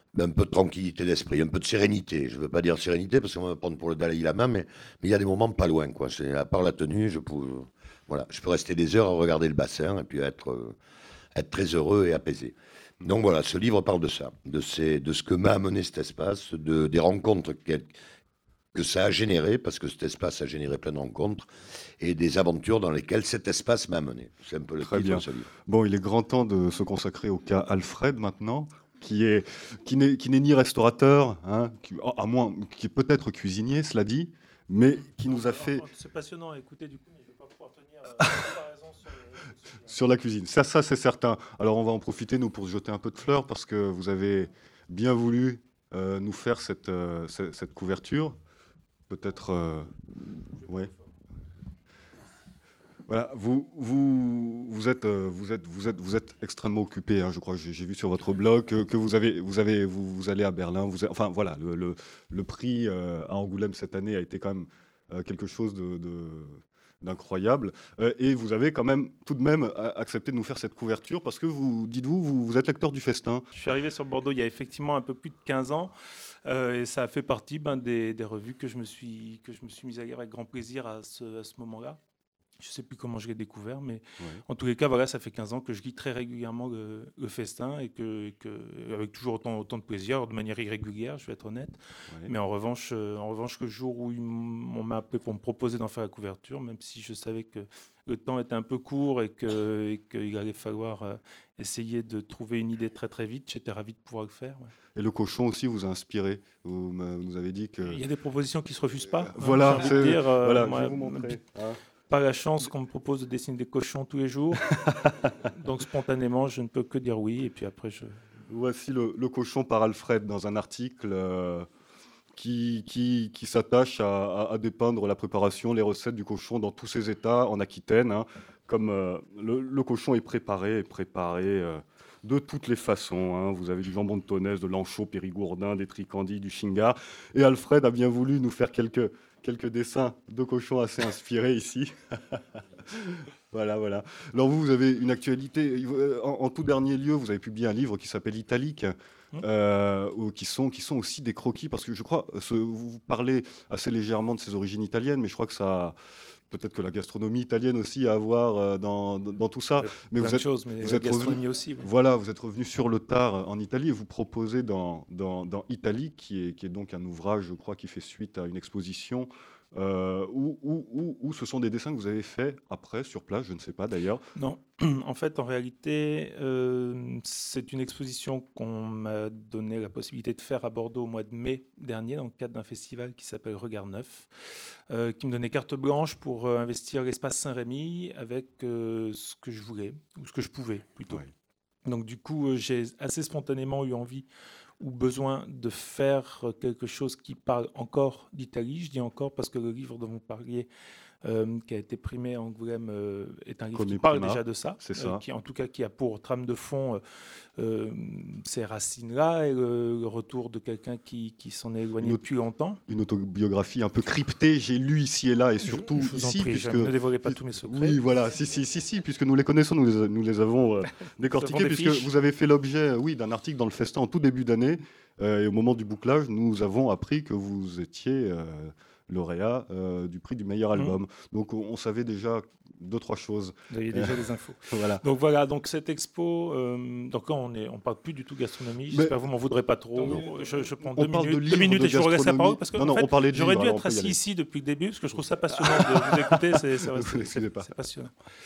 ben, un peu de tranquillité d'esprit, un peu de sérénité. Je ne veux pas dire sérénité parce qu'on va me prendre pour le Dalai Lama, mais mais il y a des moments pas loin, quoi. C'est, à part la tenue, je peux, voilà, je peux rester des heures à regarder le bassin et puis être, euh, être très heureux et apaisé. Donc voilà, ce livre parle de ça, de, ces, de ce que m'a amené cet espace, de, des rencontres que, que ça a généré, parce que cet espace a généré plein de rencontres, et des aventures dans lesquelles cet espace m'a amené. C'est un peu le Très titre bien. de ce livre. Bon, il est grand temps de se consacrer au cas Alfred maintenant, qui est qui n'est qui n'est ni restaurateur, hein, qui, à moins qui est peut-être cuisinier, cela dit, mais qui nous a fait C'est passionnant à écouter du coup, mais je ne vais pas pouvoir tenir euh, comparaison sur les... sur la cuisine. Ça, ça c'est certain. Alors on va en profiter nous pour se jeter un peu de fleurs parce que vous avez bien voulu euh, nous faire cette, euh, cette cette couverture. Peut-être, euh, ouais. Voilà, vous, vous, vous, êtes, euh, vous, êtes, vous, êtes, vous êtes extrêmement occupé, hein, je crois que j'ai j'ai vu sur votre blog que, que vous, avez, vous, avez, vous, vous allez à Berlin. Vous avez- enfin voilà, le, le, le prix euh, à Angoulême cette année a été quand même euh, quelque chose de, de- d'incroyable. Euh, et vous avez quand même tout de même a- accepté de nous faire cette couverture parce que vous, dites-vous, vous, vous êtes lecteur du Festin. Je suis arrivé sur Bordeaux il y a effectivement un peu plus de quinze ans euh, et ça a fait partie ben, des, des revues que je, me suis, que je me suis mis à lire avec grand plaisir à ce, à ce moment-là. Je ne sais plus comment je l'ai découvert, mais Ouais. en tous les cas, voilà, ça fait quinze ans que je lis très régulièrement le, le Festin et que, et que avec toujours autant, autant de plaisir, de manière irrégulière, je vais être honnête. Ouais. Mais en revanche, euh, en revanche, le jour où ils m- on m'a appelé pour me proposer d'en faire la couverture, même si je savais que le temps était un peu court et que- et qu'il allait falloir euh, essayer de trouver une idée très très vite, j'étais ravi de pouvoir le faire. Ouais. Et le cochon aussi vous a inspiré. Vous, m'a- vous nous avez dit que... Il y a des propositions qui ne se refusent pas. hein, Voilà, j'ai envie de c'est- dire, euh, voilà, je moi, vais vous montrer. hein. pas la chance qu'on me propose de dessiner des cochons tous les jours. Donc spontanément, je ne peux que dire oui. Et puis après, je... Voici le, le cochon par Alfred dans un article euh, qui, qui, qui s'attache à, à- à dépeindre la préparation, les recettes du cochon dans tous ses états en Aquitaine. hein. Comme euh, le, le cochon est préparé, est préparé euh, de toutes les façons. hein. Vous avez du jambon de Tonnes, de l'ancho périgourdin, des tricandis, du chingar. Et Alfred a bien voulu nous faire quelques, quelques dessins de cochons assez inspirés ici. Voilà, voilà. Alors vous, vous avez une actualité. euh, En, en tout dernier lieu, vous avez publié un livre qui s'appelle Italique, Mmh. euh, où- qui, sont, qui sont aussi des croquis, parce que je crois, ce- vous parlez assez légèrement de ses origines italiennes, mais je crois que ça, peut-être que la gastronomie italienne aussi a à voir euh, dans, dans- dans tout ça. Mais plein vous de êtes, choses, mais vous la êtes gastronomie revenu- aussi. oui. voilà, vous êtes revenu sur le tard en Italie et vous proposez dans, dans, dans Italie, qui est, qui est donc un ouvrage, je crois, qui fait suite à une exposition, euh, où, où- où- où ce sont des dessins que vous avez faits après, sur place, je ne sais pas d'ailleurs. Non, en fait, en réalité, euh, c'est une exposition qu'on m'a donné la possibilité de faire à Bordeaux au mois de mai dernier, dans le cadre d'un festival qui s'appelle Regard Neuf, euh, qui me donnait carte blanche pour euh, investir l'espace Saint-Rémy avec euh, ce que je voulais, ou ce que je pouvais plutôt. Ouais. Donc du coup, euh, j'ai assez spontanément eu envie ou besoin de faire euh, quelque chose qui parle encore d'Italie. Je dis encore parce que le livre dont vous parliez, euh, qui a été primé à Angoulême, euh, est un livre Connaît qui parle Prima, déjà de ça, c'est euh, ça. qui en tout cas qui a pour trame de fond euh, euh, ces racines-là et le, le retour de quelqu'un qui, qui s'en est éloigné Une- depuis longtemps. Une autobiographie un peu cryptée, j'ai lu ici et là, et surtout je, je vous en ici, prie, puisque... je ne dévoilez pas tous mes secrets. Oui, voilà, si, si, si, si, puisque nous les connaissons, nous les, nous les avons euh, décortiqués, des puisque fiches. vous avez fait l'objet, euh, oui, d'un article dans le Festin en tout début d'année, euh, et au moment du bouclage, nous avons appris que vous étiez euh, lauréat euh, du prix du meilleur Mmh. album. Donc on, on savait déjà deux, trois choses. Vous aviez déjà des infos. Voilà. Donc voilà, donc cette expo, euh, donc là, on est, on parle plus du tout gastronomie. Mais- J'espère que vous m'en voudrez pas trop. Non, Je, je prends on deux parle de minutes, livres deux minutes de et je vous laisse la gastronomie. parole parce que Non, en non, fait, on parlait de j'aurais livres, dû alors être on peut y assis aller. ici depuis le début parce que je trouve ça passionnant de vous écouter. C'est, c'est, vrai, Ne vous c'est- excusez c'est- pas. c'est passionnant.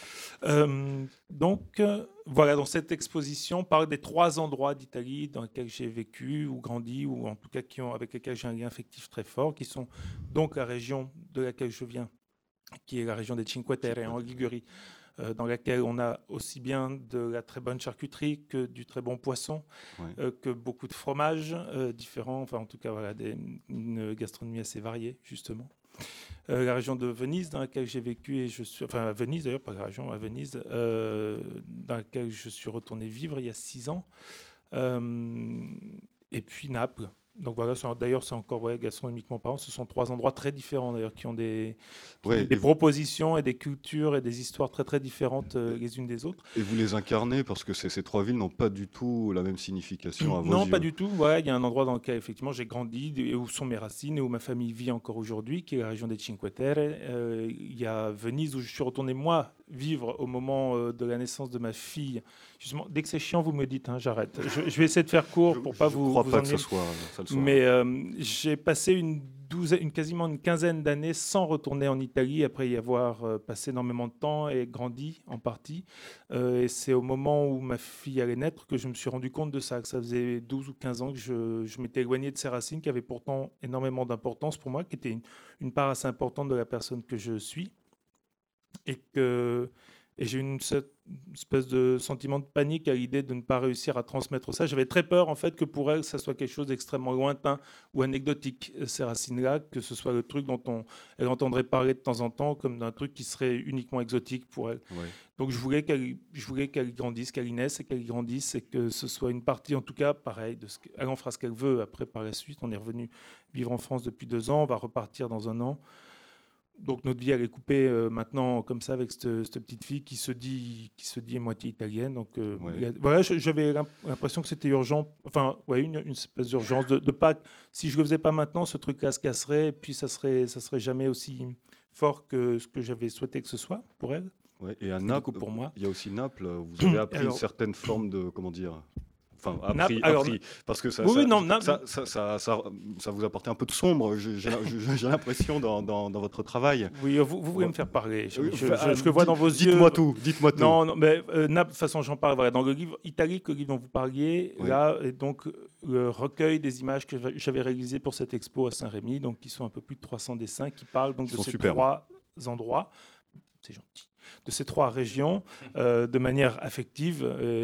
Euh, donc euh, voilà, dans cette exposition, parle des trois endroits d'Italie dans lesquels j'ai vécu ou grandi ou en tout cas qui ont, avec lesquels j'ai un lien affectif très fort, qui sont donc la région de laquelle je viens, qui est la région des Cinque Terre en Ligurie, euh, dans laquelle on a aussi bien de la très bonne charcuterie que du très bon poisson, Ouais. euh, que beaucoup de fromages euh, différents, enfin en tout cas voilà, des, une gastronomie assez variée justement. Euh, la région de Venise dans laquelle j'ai vécu et je suis, enfin à Venise d'ailleurs, pas la région, à Venise, euh, dans laquelle je suis retourné vivre il y a six ans, Euh, et puis Naples. Donc voilà, c'est- d'ailleurs, c'est encore ouais, gastronomiquement parlant, ce sont trois endroits très différents d'ailleurs qui ont des, qui ont Ouais, des et, vous, propositions et des cultures et des histoires très très différentes euh, les unes des autres. et vous les incarnez parce que ces, ces trois villes n'ont pas du tout la même signification à vos Non, pas yeux. du tout. Ouais, il y a un endroit dans lequel effectivement j'ai grandi et où sont mes racines et où ma famille vit encore aujourd'hui, qui est la région des Cinque Terre. Euh, il y a Venise où je suis retourné moi vivre au moment euh, de la naissance de ma fille. Justement, dès que c'est chiant, vous me dites, hein, j'arrête. Je, je vais essayer de faire court Je pour pas ne vous, crois vous pas que ennuyer. ça, soit, ça le soit. Mais euh, j'ai passé une douzaine, une, quasiment une quinzaine d'années sans retourner en Italie après y avoir euh, passé énormément de temps et grandi en partie. Euh, et c'est au moment où ma fille allait naître que je me suis rendu compte de ça, que ça faisait douze ou quinze ans que je, je m'étais éloigné de ces racines qui avaient pourtant énormément d'importance pour moi, qui étaient une, une part assez importante de la personne que je suis. Et que et j'ai eu une cette espèce de sentiment de panique à l'idée de ne pas réussir à transmettre ça. J'avais très peur en fait que pour elle, ça soit quelque chose d'extrêmement lointain ou anecdotique, ces racines-là, que ce soit le truc dont on, elle entendrait parler de temps en temps comme d'un truc qui serait uniquement exotique pour elle. Ouais. Donc je voulais qu'elle, je voulais qu'elle grandisse, qu'elle y naisse et qu'elle grandisse et que ce soit une partie, en tout cas, pareil, de ce qu'elle en fera ce qu'elle veut. Après, par la suite, on est revenu vivre en France depuis deux ans, on va repartir dans un an. Donc notre vie elle est coupée euh, maintenant comme ça avec cette, cette petite fille qui se dit qui se dit moitié italienne. Donc euh, Ouais. il y a- voilà, je- j'avais l'im- l'impression que c'était urgent. Enfin ouais, une, une espèce d'urgence de, de pas. Si je le faisais pas maintenant, ce truc-là se casserait et puis ça serait ça serait jamais aussi fort que ce que j'avais souhaité que ce soit pour elle. Ouais, et à Et du Naples, coup pour moi. il y a aussi Naples, vous avez appris Alors- une certaine forme de, comment dire, enfin, Naples, appris, alors, appris, parce que ça, oui, ça, oui, non, Naples- ça, ça, ça, ça- ça vous apportait un peu de sombre, j'ai j'ai- j'ai- j'ai l'impression dans, dans, dans votre travail. Oui, vous, vous voulez me faire parler. Je, Oui, je- enfin, je- je le vois dites- dans vos yeux. Dites-moi tout, dites-moi tout. Non, non, mais euh, Naples, de toute façon, j'en parle. Voilà, dans le livre italique, le livre dont vous parliez, Oui. là, est donc le recueil des images que j'avais réalisées pour cette expo à Saint-Rémy, donc qui sont un peu plus de trois cents dessins, qui parlent donc Ils de sont ces superbes. trois endroits. C'est gentil. De ces trois régions, euh, de manière affective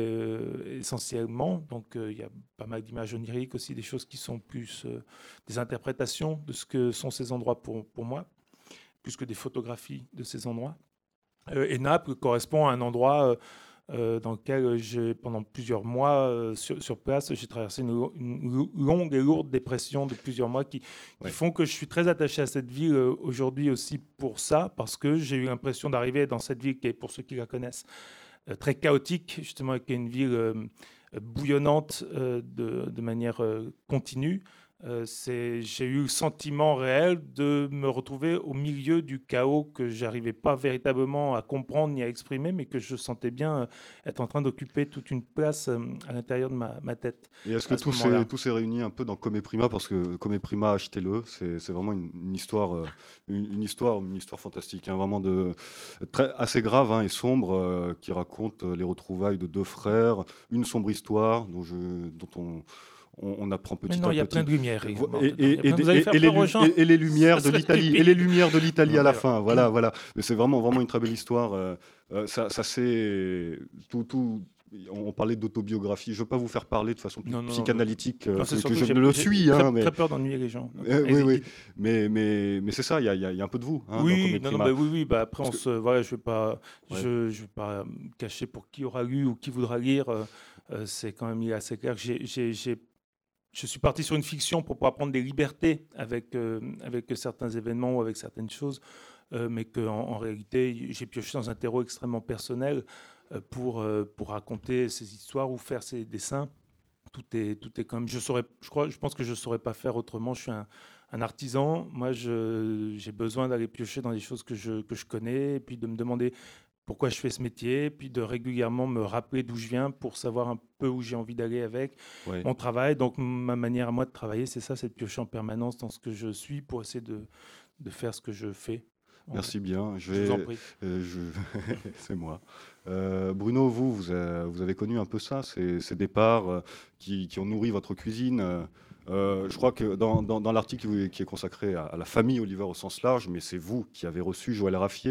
euh, essentiellement. Donc euh, il y a pas mal d'images oniriques aussi, des choses qui sont plus euh, des interprétations de ce que sont ces endroits pour, pour moi, plus que des photographies de ces endroits. Euh, et Naples correspond à un endroit euh, euh, dans lequel j'ai, pendant plusieurs mois euh, sur, sur place, j'ai traversé une, lo- une longue et lourde dépression de plusieurs mois qui, qui Ouais. font que je suis très attaché à cette ville euh, aujourd'hui aussi pour ça, parce que j'ai eu l'impression d'arriver dans cette ville qui est, pour ceux qui la connaissent, euh, très chaotique, justement, qui est une ville euh, bouillonnante euh, de, de manière euh, continue. Euh, c'est, j'ai eu le sentiment réel de me retrouver au milieu du chaos que j'arrivais pas véritablement à comprendre ni à exprimer, mais que je sentais bien euh, être en train d'occuper toute une place euh, à l'intérieur de ma, ma tête. Et est-ce que à ce tout moment-là. s'est tout s'est réuni un peu dans Come Prima, parce que Come Prima, achetez-le, c'est c'est vraiment une, une histoire, euh, une, une histoire, une histoire fantastique, hein, vraiment de très assez grave, hein, et sombre, euh, qui raconte euh, les retrouvailles de deux frères, une sombre histoire dont je, dont on on, on apprend petit Mais non, à il y a petit. plein de lumière. Et, également, et- dedans. Il y a et- plein- et- vous allez et- faire et les, peur aux lu- gens. et- et les lumières Ça de serait l'Italie, et stupide. les lumières de l'Italie Non, à la mais- fin. Voilà, voilà. Mais c'est vraiment, vraiment une très belle histoire. euh, euh, ça, ça c'est tout, tout. On on parlait d'autobiographie. Je ne veux pas vous faire parler de façon plus Non, non, non, psychanalytique euh, Non, c'est que, que surtout je j'ai- ne le j'ai suis, hein, très, mais très peur d'ennuyer les gens. euh, oui, Et- oui. et- Mais, mais, mais c'est ça. Il y, a- il y a il y a un peu de vous. Hein, dans Oui, Come non, non, Prima. bah oui, oui. Bah après, Parce on que- se, voilà, je vais pas, Ouais. je, je vais pas me cacher pour qui aura lu ou qui voudra lire. euh, euh, c'est quand même il est assez clair que j'ai, j'ai, j'ai- je suis parti sur une fiction pour pouvoir prendre des libertés avec euh, avec certains événements ou avec certaines choses, euh, mais que en, en réalité, j'ai pioché dans un terreau extrêmement personnel euh, pour euh, pour raconter ces histoires ou faire ces dessins. Tout est, tout est quand même. Je saurais, je crois, je pense que je saurais pas faire autrement. Je suis un, un artisan. Moi, je, j'ai besoin d'aller piocher dans des choses que je, que je connais, et puis de me demander pourquoi je fais ce métier, puis de régulièrement me rappeler d'où je viens pour savoir un peu où j'ai envie d'aller avec Ouais. mon travail. Donc, ma manière à moi de travailler, c'est ça, c'est de piocher en permanence dans ce que je suis pour essayer de, de faire ce que je fais. Merci bien. Je Je vais. vous en prie. Euh, je- c'est moi. Euh, Bruno, vous, vous, a- vous avez connu un peu ça, ces, ces départs euh, qui, qui ont nourri votre cuisine. euh, euh, je crois que dans, dans- dans l'article qui est consacré à, à la famille Oliver au sens large, mais c'est vous qui avez reçu Joël Raffier,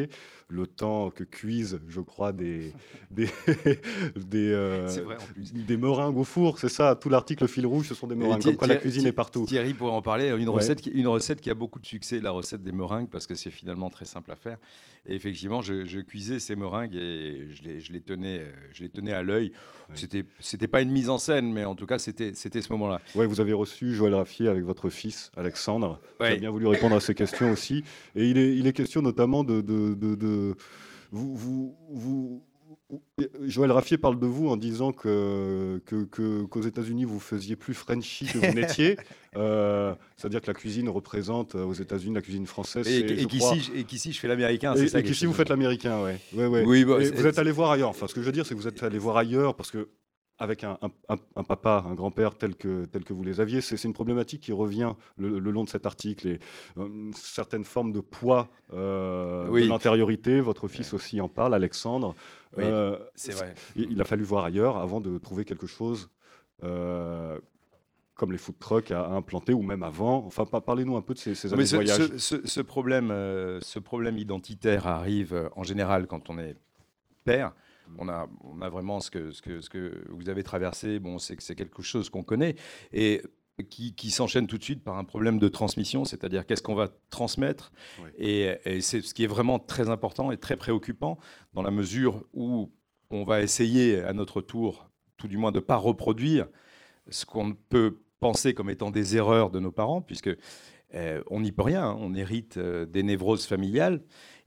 le temps que cuisent, je crois, des, des, des, euh, C'est vrai, en plus. des meringues au four, c'est ça, tout l'article fil rouge, ce sont des meringues, Et comme quoi la Thierry- cuisine est partout. Thierry pourrait en parler. Une, Ouais. recette qui, une recette qui a beaucoup de succès, la recette des meringues, parce que c'est finalement très simple à faire. Et effectivement, je, je cuisais ces meringues et je les, je les tenais, euh, je les tenais à l'œil. Ouais. C'était, c'était pas une mise en scène, mais en tout cas, c'était, c'était ce moment-là. Ouais, vous avez reçu Joël Raffier avec votre fils, Alexandre, qui a Ouais. bien voulu répondre à ces questions aussi. Et il est, il est question notamment de... de, de, de- vous, vous, vous- Joël Raffier parle de vous en disant que, que, que- qu'aux États-Unis, vous faisiez plus Frenchy que vous n'étiez. Euh, c'est-à-dire que la cuisine représente euh, aux États-Unis, la cuisine française. Et, c'est, et je crois- qu'ici, je- et qu'ici, je fais l'américain. Et, c'est ça et qui est qu'ici, vous faites l'américain, ouais. Ouais, ouais. Oui, bah, Et c'est- vous êtes allé voir ailleurs. Enfin, ce que je veux dire, c'est que vous êtes allé voir ailleurs parce que avec un, un- un- un papa, un grand-père tel que, tel que vous les aviez, c'est, c'est une problématique qui revient le, le long de cet article. Et euh, une certaine forme de poids euh, Oui. de l'antériorité. Votre fils aussi en parle, Alexandre. Oui, Euh, c'est vrai. Il, il a fallu voir ailleurs avant de trouver quelque chose euh, comme les food trucks à, à implanter, ou même avant. Enfin, pa- parlez-nous un peu de ces, ces années Mais de ce, voyage. ce- ce- ce problème, euh, ce problème identitaire arrive euh, en général quand on est père. On a, on a vraiment ce que, ce, que, ce que vous avez traversé. Bon, c'est que c'est quelque chose qu'on connaît et qui, qui s'enchaîne tout de suite par un problème de transmission, c'est-à-dire qu'est-ce qu'on va transmettre. Ouais. Et, et c'est ce qui est vraiment très important et très préoccupant dans la mesure où on va essayer à notre tour, tout du moins, de ne pas reproduire ce qu'on peut penser comme étant des erreurs de nos parents, puisque euh, on n'y peut rien, hein, on hérite euh, des névroses familiales,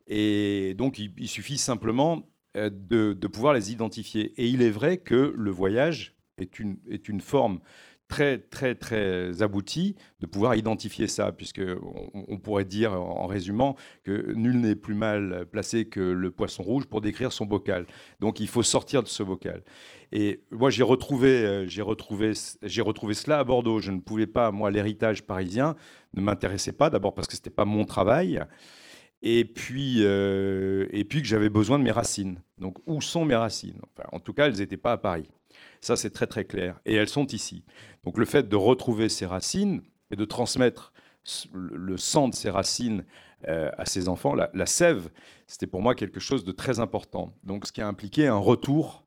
et donc il, il suffit simplement euh, de, de pouvoir les identifier. Et il est vrai que le voyage est une, est une forme très, très, très aboutie de pouvoir identifier ça, puisque on, on pourrait dire, en résumant, que nul n'est plus mal placé que le poisson rouge pour décrire son bocal. Donc il faut sortir de ce bocal. Et moi, j'ai retrouvé, euh, j'ai retrouvé, j'ai retrouvé cela à Bordeaux. Je ne pouvais pas, moi, l'héritage parisien ne m'intéressait pas, d'abord parce que ce n'était pas mon travail, et puis, euh, et puis que j'avais besoin de mes racines. Donc, où sont mes racines? Enfin, en tout cas, elles n'étaient pas à Paris. Ça, c'est très, très clair. Et elles sont ici. Donc, le fait de retrouver ces racines et de transmettre le sang de ces racines euh, à ses enfants, la, la sève, c'était pour moi quelque chose de très important. Donc, ce qui a impliqué un retour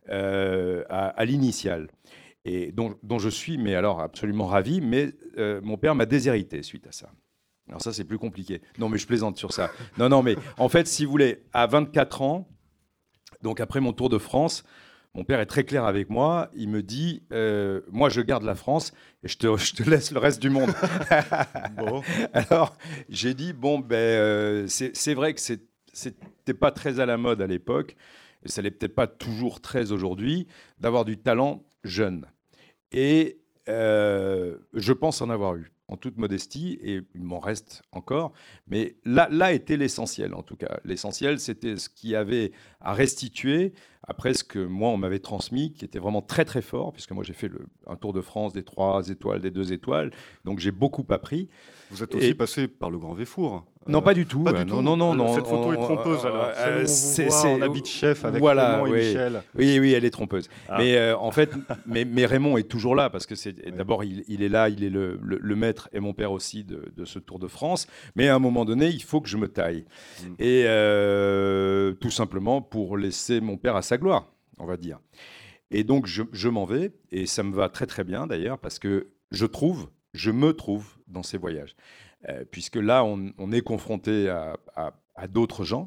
euh, à, à l'initiale, et dont, dont je suis, mais alors absolument ravi. Mais euh, mon père m'a déshérité suite à ça. Alors ça, c'est plus compliqué. Non, mais je plaisante sur ça. Non, non, mais en fait, si vous voulez, à vingt-quatre ans, donc après mon tour de France, mon père est très clair avec moi. Il me dit, euh, moi, je garde la France et je te, je te laisse le reste du monde. Bon. Alors, j'ai dit, bon, ben, euh, c'est c'est vrai que c'est- c'était pas très à la mode à l'époque, et ça l'est peut-être pas toujours très aujourd'hui, d'avoir du talent jeune. Et euh, je pense en avoir eu, en toute modestie, et il m'en reste encore. Mais là, là était l'essentiel, en tout cas. L'essentiel, c'était ce qu'il y avait à restituer après ce que moi, on m'avait transmis, qui était vraiment très, très fort, puisque moi, j'ai fait le, un tour de France des trois étoiles, des deux étoiles. Donc, j'ai beaucoup appris. Vous êtes aussi Et- passé par le Grand Véfour. Non, Euh, pas du tout. Pas Euh, du non, tout. non, non, Euh, non. Cette photo est on- trompeuse, alors. euh, Celle où on vous c'est- voit c'est- en habit de chef avec voilà, Raymond et oui. Michel. Oui, oui, elle est trompeuse. Ah. Mais euh, en fait, mais, mais Raymond est toujours là parce que c'est Ouais. d'abord il, il est là, il est le, le- le maître et mon père aussi de, de ce Tour de France. Mais à un moment donné, il faut que je me taille. Mm. Et euh, tout simplement pour laisser mon père à sa gloire, on va dire. Et donc je, je m'en vais et ça me va très très bien d'ailleurs parce que je trouve, je me trouve dans ces voyages. Euh, puisque là, on, on est confronté à, à- à d'autres gens,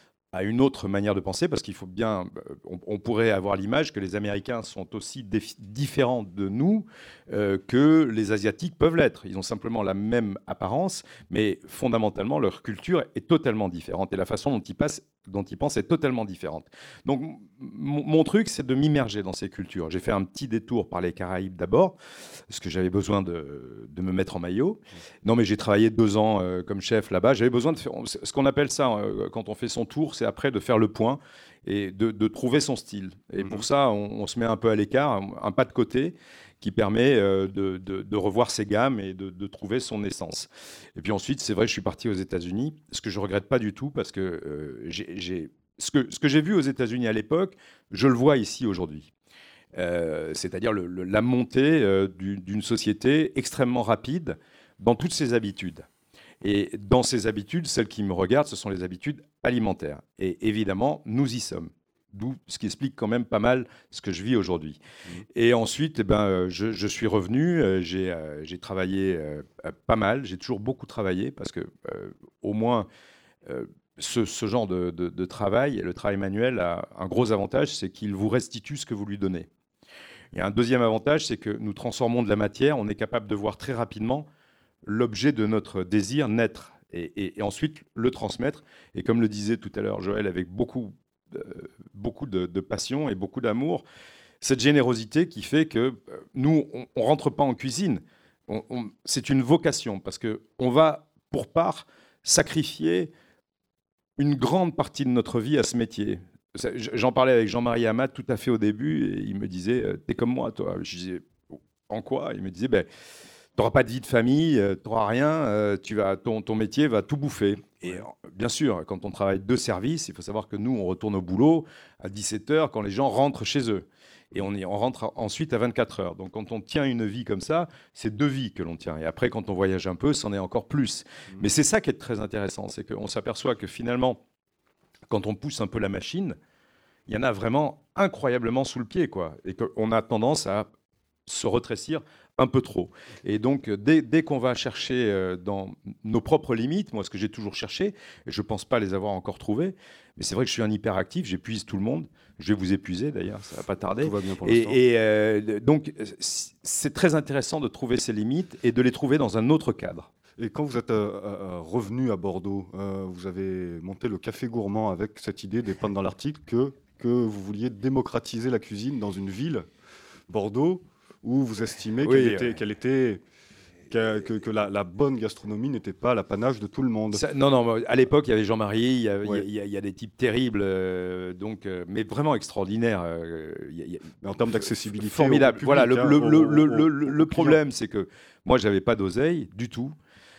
à une autre manière de penser, parce qu'il faut bien, euh, on, on pourrait avoir l'image que les Américains sont aussi défi- différents de nous euh, que les Asiatiques peuvent l'être. Ils ont simplement la même apparence, mais fondamentalement, leur culture est totalement différente et la façon dont ils, passent, dont ils pensent est totalement différente. Donc, m- mon mon truc, c'est de m'immerger dans ces cultures. J'ai fait un petit détour par les Caraïbes d'abord, parce que j'avais besoin de, de me mettre en maillot. Non, mais j'ai travaillé deux ans euh, comme chef là-bas. J'avais besoin de faire ce qu'on appelle ça, euh, quand on fait son tour, c'est après de faire le point et de, de trouver son style. Et Mhm. pour ça, on, on se met un peu à l'écart, un, un pas de côté qui permet euh, de, de- de revoir ses gammes et de, de trouver son essence. Et puis ensuite, c'est vrai, je suis parti aux États-Unis, ce que je regrette pas du tout parce que euh, j'ai, j'ai- ce que, ce que j'ai vu aux États-Unis à l'époque, je le vois ici aujourd'hui. Euh, c'est-à-dire le- le- la montée euh, du- d'une société extrêmement rapide dans toutes ses habitudes. Et dans ces habitudes, celles qui me regardent, ce sont les habitudes alimentaire. Et évidemment, nous y sommes. D'où ce qui explique quand même pas mal ce que je vis aujourd'hui. Mmh. Et ensuite, eh ben, je, je suis revenu, euh, j'ai, euh, j'ai travaillé euh, pas mal, j'ai toujours beaucoup travaillé parce que euh, au moins euh, ce, ce genre de, de, de travail, le travail manuel a un gros avantage, c'est qu'il vous restitue ce que vous lui donnez. Il y a un deuxième avantage, c'est que nous transformons de la matière, on est capable de voir très rapidement l'objet de notre désir naître et, et, et ensuite le transmettre. Et comme le disait tout à l'heure Joël, avec beaucoup Euh, beaucoup de, de passion et beaucoup d'amour, cette générosité qui fait que euh, nous, on ne rentre pas en cuisine. On, on, c'est une vocation parce qu'on va, pour part, sacrifier une grande partie de notre vie à ce métier. J'en parlais avec Jean-Marie Amat tout à fait au début et il me disait « T'es comme moi, toi ». Je disais « En quoi ?» Il me disait ben, « T'auras pas de vie de famille, t'auras rien, euh, tu vas, ton, ton métier va tout bouffer ». Et bien sûr, quand on travaille deux services, il faut savoir que nous, on retourne au boulot à dix-sept heures quand les gens rentrent chez eux. Et on, y, on rentre ensuite à vingt-quatre heures. Donc quand on tient une vie comme ça, c'est deux vies que l'on tient. Et après, quand on voyage un peu, c'en est encore plus. Mmh. Mais c'est ça qui est très intéressant, c'est qu'on s'aperçoit que finalement, quand on pousse un peu la machine, il y en a vraiment incroyablement sous le pied, quoi. Et qu'on a tendance à se rétrécir un peu trop. Et donc, dès, dès qu'on va chercher euh, dans nos propres limites, moi, ce que j'ai toujours cherché, et je ne pense pas les avoir encore trouvées, mais c'est vrai que je suis un hyperactif, j'épuise tout le monde. Je vais vous épuiser, d'ailleurs, ça ne va pas tarder. Tout va bien pour et l'instant. et euh, donc, c'est très intéressant de trouver ces limites et de les trouver dans un autre cadre. Et quand vous êtes euh, euh, revenu à Bordeaux, euh, vous avez monté le Café Gourmand avec cette idée dépeinte dans l'article que, que vous vouliez démocratiser la cuisine dans une ville, Bordeaux, où vous estimez oui, qu'elle, était, ouais. qu'elle était, que, que, que la, la bonne gastronomie n'était pas l'apanage de tout le monde. Ça, non, non, à l'époque, il y avait Jean-Marie, il y a, ouais. il y a, il y a des types terribles, euh, donc, euh, mais vraiment extraordinaires. Euh, il y a, il y a, mais en termes d'accessibilité, formidable. Public, voilà, le, hein, le, au, le, au, le, au, le, au le problème, c'est que moi, je n'avais pas d'oseille du tout.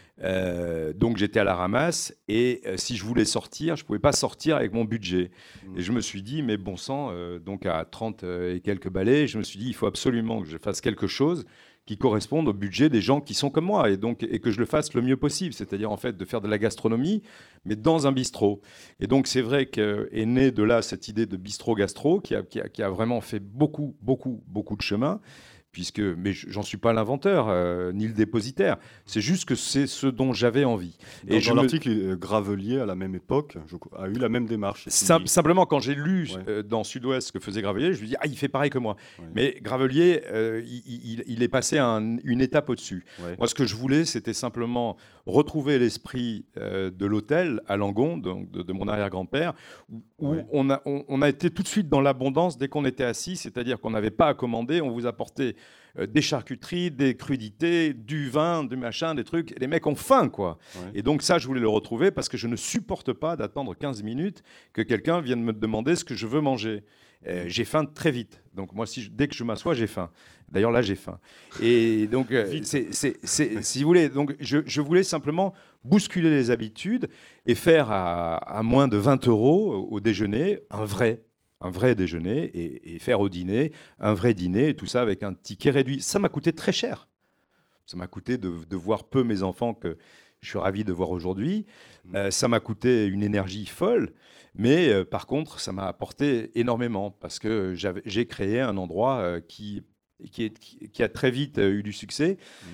Euh, donc j'étais à la ramasse et euh, si je voulais sortir, je ne pouvais pas sortir avec mon budget. Mmh. Et je me suis dit, mais bon sang, euh, donc à trente euh, et quelques balais, je me suis dit, il faut absolument que je fasse quelque chose qui corresponde au budget des gens qui sont comme moi et, donc, et que je le fasse le mieux possible, c'est-à-dire en fait de faire de la gastronomie, mais dans un bistrot. Et donc c'est vrai qu'est née de là cette idée de bistrot-gastro qui a, qui, a, qui a vraiment fait beaucoup, beaucoup, beaucoup de chemin. Puisque, mais j'en suis pas l'inventeur euh, ni le dépositaire. C'est juste que c'est ce dont j'avais envie. Dans, et dans l'article, me... Gravelier à la même époque je, a eu la même démarche. Sim- simplement, quand j'ai lu ouais. euh, dans Sud-Ouest ce que faisait Gravelier, je me dis ah il fait pareil que moi. Ouais. Mais Gravelier, euh, il, il, il est passé à un, une étape au-dessus. Ouais. Moi, ce que je voulais, c'était simplement retrouver l'esprit euh, de l'hôtel à Langon, donc de, de mon arrière-grand-père, où, où ouais. on, a, on, on a été tout de suite dans l'abondance dès qu'on était assis, c'est-à-dire qu'on n'avait pas à commander, on vous apportait Euh, des charcuteries, des crudités, du vin, du machin, des trucs. Et les mecs ont faim, quoi. Ouais. Et donc ça, je voulais le retrouver parce que je ne supporte pas d'attendre quinze minutes que quelqu'un vienne me demander ce que je veux manger. Euh, j'ai faim très vite. Donc moi, si je, dès que je m'assois, j'ai faim. D'ailleurs, là, j'ai faim. Et donc, euh, c'est, c'est, c'est, si vous voulez, donc, je, je voulais simplement bousculer les habitudes et faire à, à moins de vingt euros au, au déjeuner un vrai un vrai déjeuner et, et faire au dîner un vrai dîner, et tout ça avec un ticket réduit. Ça m'a coûté très cher. Ça m'a coûté de, de voir peu mes enfants que je suis ravi de voir aujourd'hui. Euh, ça m'a coûté une énergie folle, mais euh, par contre, ça m'a apporté énormément parce que j'avais, j'ai créé un endroit euh, qui, qui, est, qui, qui a très vite euh, eu du succès.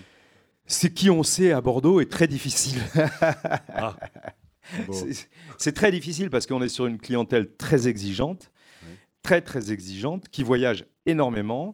C'est qui on sait à Bordeaux est très difficile. ah. bon. c'est, c'est très difficile parce qu'on est sur une clientèle très exigeante. très très exigeante, qui voyage énormément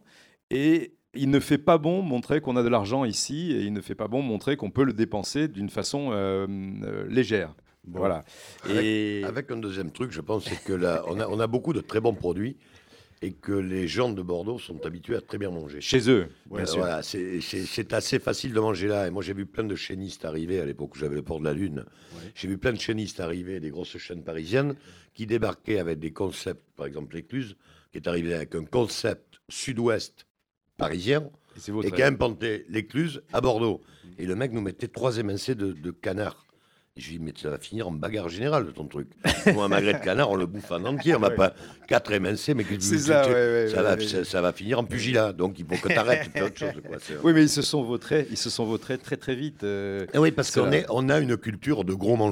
et il ne fait pas bon montrer qu'on a de l'argent ici et il ne fait pas bon montrer qu'on peut le dépenser d'une façon euh, euh, légère. Bon. Voilà. Et avec, avec un deuxième truc, je pense, c'est que là, on a, on a beaucoup de très bons produits et que les gens de Bordeaux sont habitués à très bien manger. Chez eux, bien ouais, sûr. Voilà, c'est, c'est, c'est assez facile de manger là. Et moi, j'ai vu plein de chaînistes arriver à l'époque où j'avais le port de la Lune. Ouais. J'ai vu plein de chaînistes arriver, des grosses chaînes parisiennes, qui débarquaient avec des concepts, par exemple l'Écluse, qui est arrivé avec un concept sud-ouest parisien et, et qui a implanté l'Écluse à Bordeaux. Et le mec nous mettait trois émincés de, de canard. Et je lui dis, mais ça va finir en bagarre générale, ton truc. Moi, un magret de canard, on le bouffe en entier. On va ouais. pas quatre émincés, mais que c'est ça, ouais, ouais, ça, ouais, va, ouais, ça, ça va finir en pugilat. Donc, il faut que tu arrêtes. Autre chose, quoi. C'est... Oui, mais ils se sont vautrés, ils se sont vautrés très, très vite. Euh, oui, parce qu'on est, on a une culture de gros mangeurs.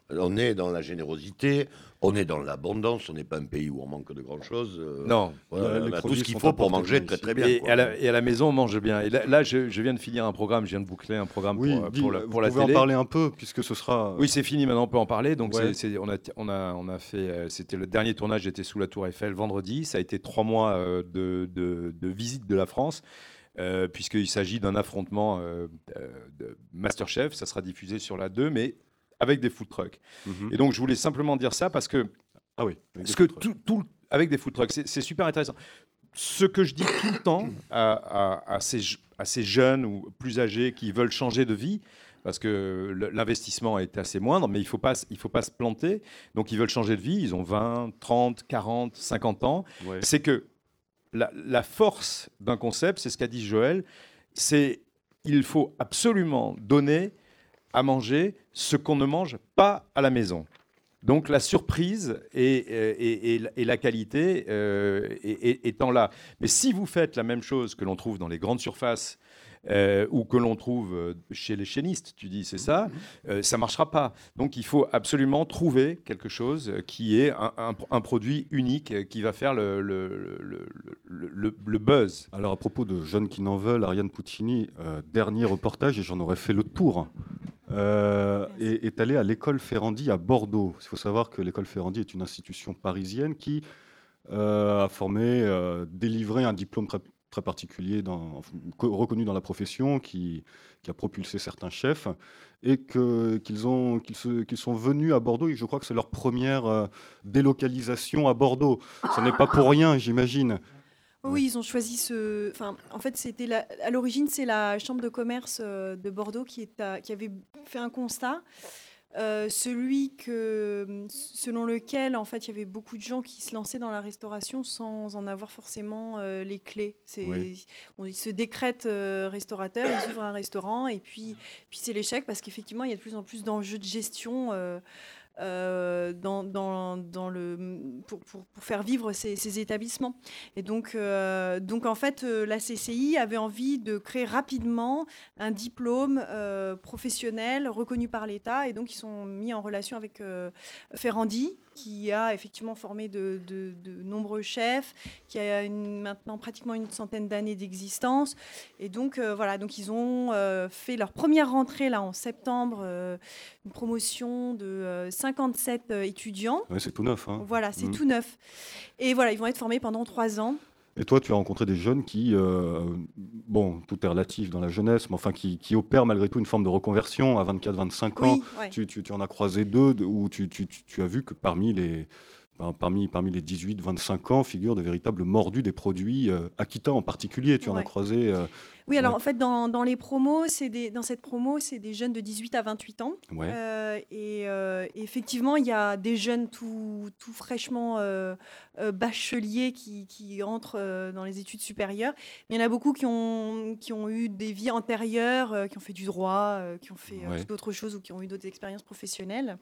On est dans la générosité, on est dans l'abondance, on n'est pas un pays où on manque de grand-chose. euh, Non. Voilà, Euh, on les a tout produits ce qu'il sont faut pour apportés manger bien très ici. très bien. Et, quoi. à la, et à la maison, on mange bien. Et là, là, je, je viens de finir un programme, je viens de boucler un programme Oui, pour, dis, pour la, vous pour la pouvez télé. en parler un peu, puisque ce sera... Oui, c'est fini, maintenant on peut en parler. Donc Ouais. c'est- c'est- on, a, on, a, on a fait, euh, c'était le dernier tournage, j'étais sous la Tour Eiffel vendredi. Ça a été trois mois euh, de, de, de visite de la France, euh, puisqu'il s'agit d'un affrontement euh, euh, de Masterchef. Ça sera diffusé sur la deux, mais avec des food trucks. Mhm. Et donc je voulais simplement dire ça parce que, Ah oui, avec parce des que food tout, tout- avec des food trucks, c'est c'est super intéressant. Ce que je dis tout le temps à, à- à ces, je- à ces jeunes ou plus âgés qui veulent changer de vie, parce que le- l'investissement est assez moindre, mais il ne faut pas, s- il faut pas se planter. Donc ils veulent changer de vie, ils ont vingt, trente, quarante, cinquante ans. trucks. Ouais. C'est que la, la force d'un concept, c'est ce qu'a dit Joël, c'est il faut absolument donner à manger ce qu'on ne mange pas à la maison. Donc la surprise et, et- et- et la qualité euh, est- est- étant là. Mais si vous faites la même chose que l'on trouve dans les grandes surfaces euh, ou que l'on trouve euh, chez les chiénistes, tu dis c'est ça, euh, ça ne marchera pas. Donc il faut absolument trouver quelque chose qui est un, un- un produit unique euh, qui va faire le, le- le- le- le- le buzz. Alors à propos de jeunes qui n'en veulent, Ariane Puccini, euh, dernier reportage, et j'en aurais fait le tour, euh, est, est allée à l'école Ferrandi à Bordeaux. Il faut savoir que l'école Ferrandi est une institution parisienne qui euh, a formé, euh, délivré un diplôme très, très particulier, dans, enfin, co- reconnu dans la profession, qui, qui a propulsé certains chefs, et que, qu'ils, ont, qu'ils, se- qu'ils sont venus à Bordeaux, et je crois que c'est leur première euh, délocalisation à Bordeaux. Ce n'est pas pour rien, j'imagine. Oui, ils ont choisi ce. Enfin, en fait, c'était la- à l'origine, c'est la chambre de commerce euh, de Bordeaux qui, est à- qui avait fait un constat, euh, celui que, selon lequel, en fait, il y avait beaucoup de gens qui se lançaient dans la restauration sans en avoir forcément euh, les clés. C'est, Oui. on- ils se décrètent euh, restaurateurs, ils ouvrent un restaurant et puis, puis c'est l'échec parce qu'effectivement, il y a de plus en plus d'enjeux de gestion. euh, euh, dans, dans, dans le, pour, pour, pour faire vivre ces, ces établissements. Et donc, euh, donc en fait, euh, la C C I avait envie de créer rapidement un diplôme euh, professionnel reconnu par l'État. Et donc, ils sont mis en relation avec euh, Ferrandi, qui a effectivement formé de, de, de nombreux chefs, qui a une, maintenant pratiquement une centaine d'années d'existence. Et donc, euh, voilà, donc ils ont euh, fait leur première rentrée là en septembre, euh, une promotion de euh, cinquante-sept euh, étudiants. Ouais, c'est tout neuf. Hein. Voilà, c'est Mm. tout neuf. Et voilà, ils vont être formés pendant trois ans. Et toi, tu as rencontré des jeunes qui, euh, bon, tout est relatif dans la jeunesse, mais enfin, qui, qui opèrent malgré tout une forme de reconversion à vingt-quatre vingt-cinq ans. Oui, ouais. Tu, tu- tu en as croisé deux de- où tu, tu- tu- tu as vu que parmi les, ben, parmi, parmi les dix-huit vingt-cinq ans figurent de véritables mordus des produits euh, aquitains en particulier. Tu en as Ouais. croisé. euh, Oui, alors Ouais. en fait, dans, dans les promos, c'est des, dans cette promo, c'est des jeunes de dix-huit à vingt-huit ans. ouais. Euh, et euh, effectivement, il y a des jeunes tout, tout fraîchement euh, euh, bacheliers qui, qui entrent euh, dans les études supérieures. Mais il y en a beaucoup qui ont, qui ont eu des vies antérieures, euh, qui ont fait du droit, euh, qui ont fait euh, Ouais. d'autres choses ou qui ont eu d'autres expériences professionnelles.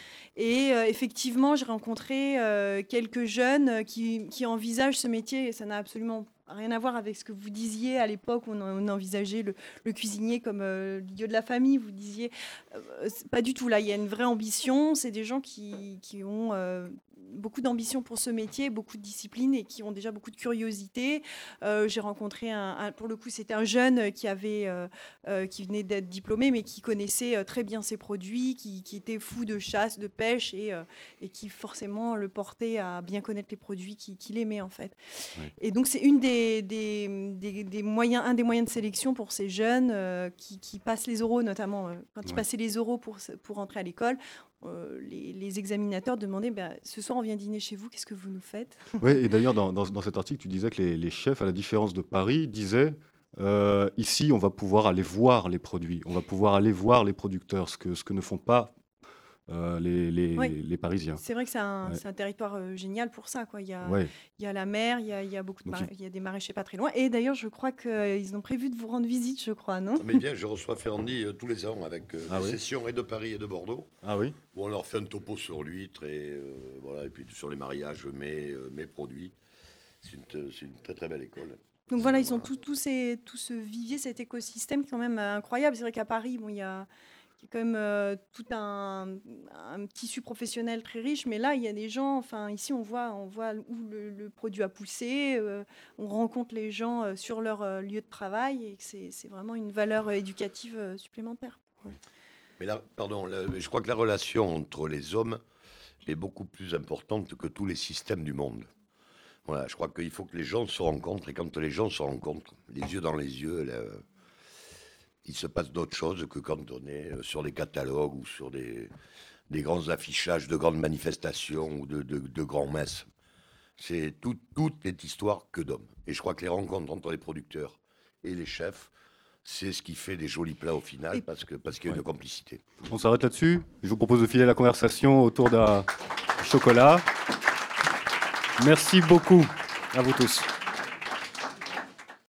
Et euh, effectivement, j'ai rencontré euh, quelques jeunes euh, qui, qui envisagent ce métier. Et ça n'a absolument rien à voir avec ce que vous disiez à l'époque où on, on envisageait le, le cuisinier comme euh, l'idiot de la famille. Vous disiez, euh, c'est pas du tout là. Il y a une vraie ambition. C'est des gens qui, qui ont euh, beaucoup d'ambition pour ce métier, beaucoup de discipline et qui ont déjà beaucoup de curiosité. Euh, j'ai rencontré un, un- pour le coup, c'était un jeune qui avait, euh, euh, qui venait d'être diplômé, mais qui connaissait euh, très bien ses produits, qui, qui était fou de chasse, de pêche et, euh, et qui forcément le portait à bien connaître les produits qu'il qu'il aimait en fait. Ouais. Et donc c'est une des, des, des- des moyens, un des moyens de sélection pour ces jeunes euh, qui, qui passent les oraux, notamment euh, quand ils Ouais. passaient les oraux pour, se- pour entrer à l'école. euh, les, les examinateurs demandaient ben, ce soir on vient dîner chez vous, qu'est-ce que vous nous faites? Ouais, et d'ailleurs, dans, dans- dans cet article, tu disais que les, les chefs, à la différence de Paris, disaient euh, ici, on va pouvoir aller voir les produits, on va pouvoir aller voir les producteurs, ce que, ce que ne font pas euh, les, les, Oui. les Parisiens. C'est vrai que c'est un, Ouais. c'est un territoire euh, génial pour ça, quoi. Il y a, Ouais. il y a la mer, il y a, il y a beaucoup de Donc, mar- il y a des maraîchers pas très loin. Et d'ailleurs, je crois qu'ils ont prévu de vous rendre visite, je crois, non? Mais bien, je reçois Ferrandi euh, tous les ans avec euh, Ah des oui. sessions et de Paris et de Bordeaux, Ah oui. où on leur fait un topo sur l'huître et, euh, voilà, et puis sur les mariages, mes, euh, mes produits. C'est une, c'est une très très belle école. Donc voilà, ils ont tout, tout, ces, tout ce vivier, cet écosystème qui est quand même euh, incroyable. C'est vrai qu'à Paris, bon, il y a, qui est quand même euh, tout un, un tissu professionnel très riche. Mais là, il y a des gens, enfin, ici, on voit, on voit où le, le produit a poussé, euh, on rencontre les gens euh, sur leur euh, lieu de travail et que c'est, c'est vraiment une valeur éducative euh, supplémentaire. Ouais. Mais là, pardon, là, je crois que la relation entre les hommes est beaucoup plus importante que tous les systèmes du monde. Voilà, je crois qu'il faut que les gens se rencontrent, et quand les gens se rencontrent, les yeux dans les yeux, là, il se passe d'autres choses que quand on est sur des catalogues ou sur des, des grands affichages de grandes manifestations ou de, de, de grands messes. C'est tout, tout est histoire que d'hommes. Et je crois que les rencontres entre les producteurs et les chefs, c'est ce qui fait des jolis plats au final, parce, que, parce qu'il y a Ouais. une complicité. On s'arrête là-dessus. Je vous propose de filer la conversation autour d'un chocolat. Merci beaucoup à vous tous.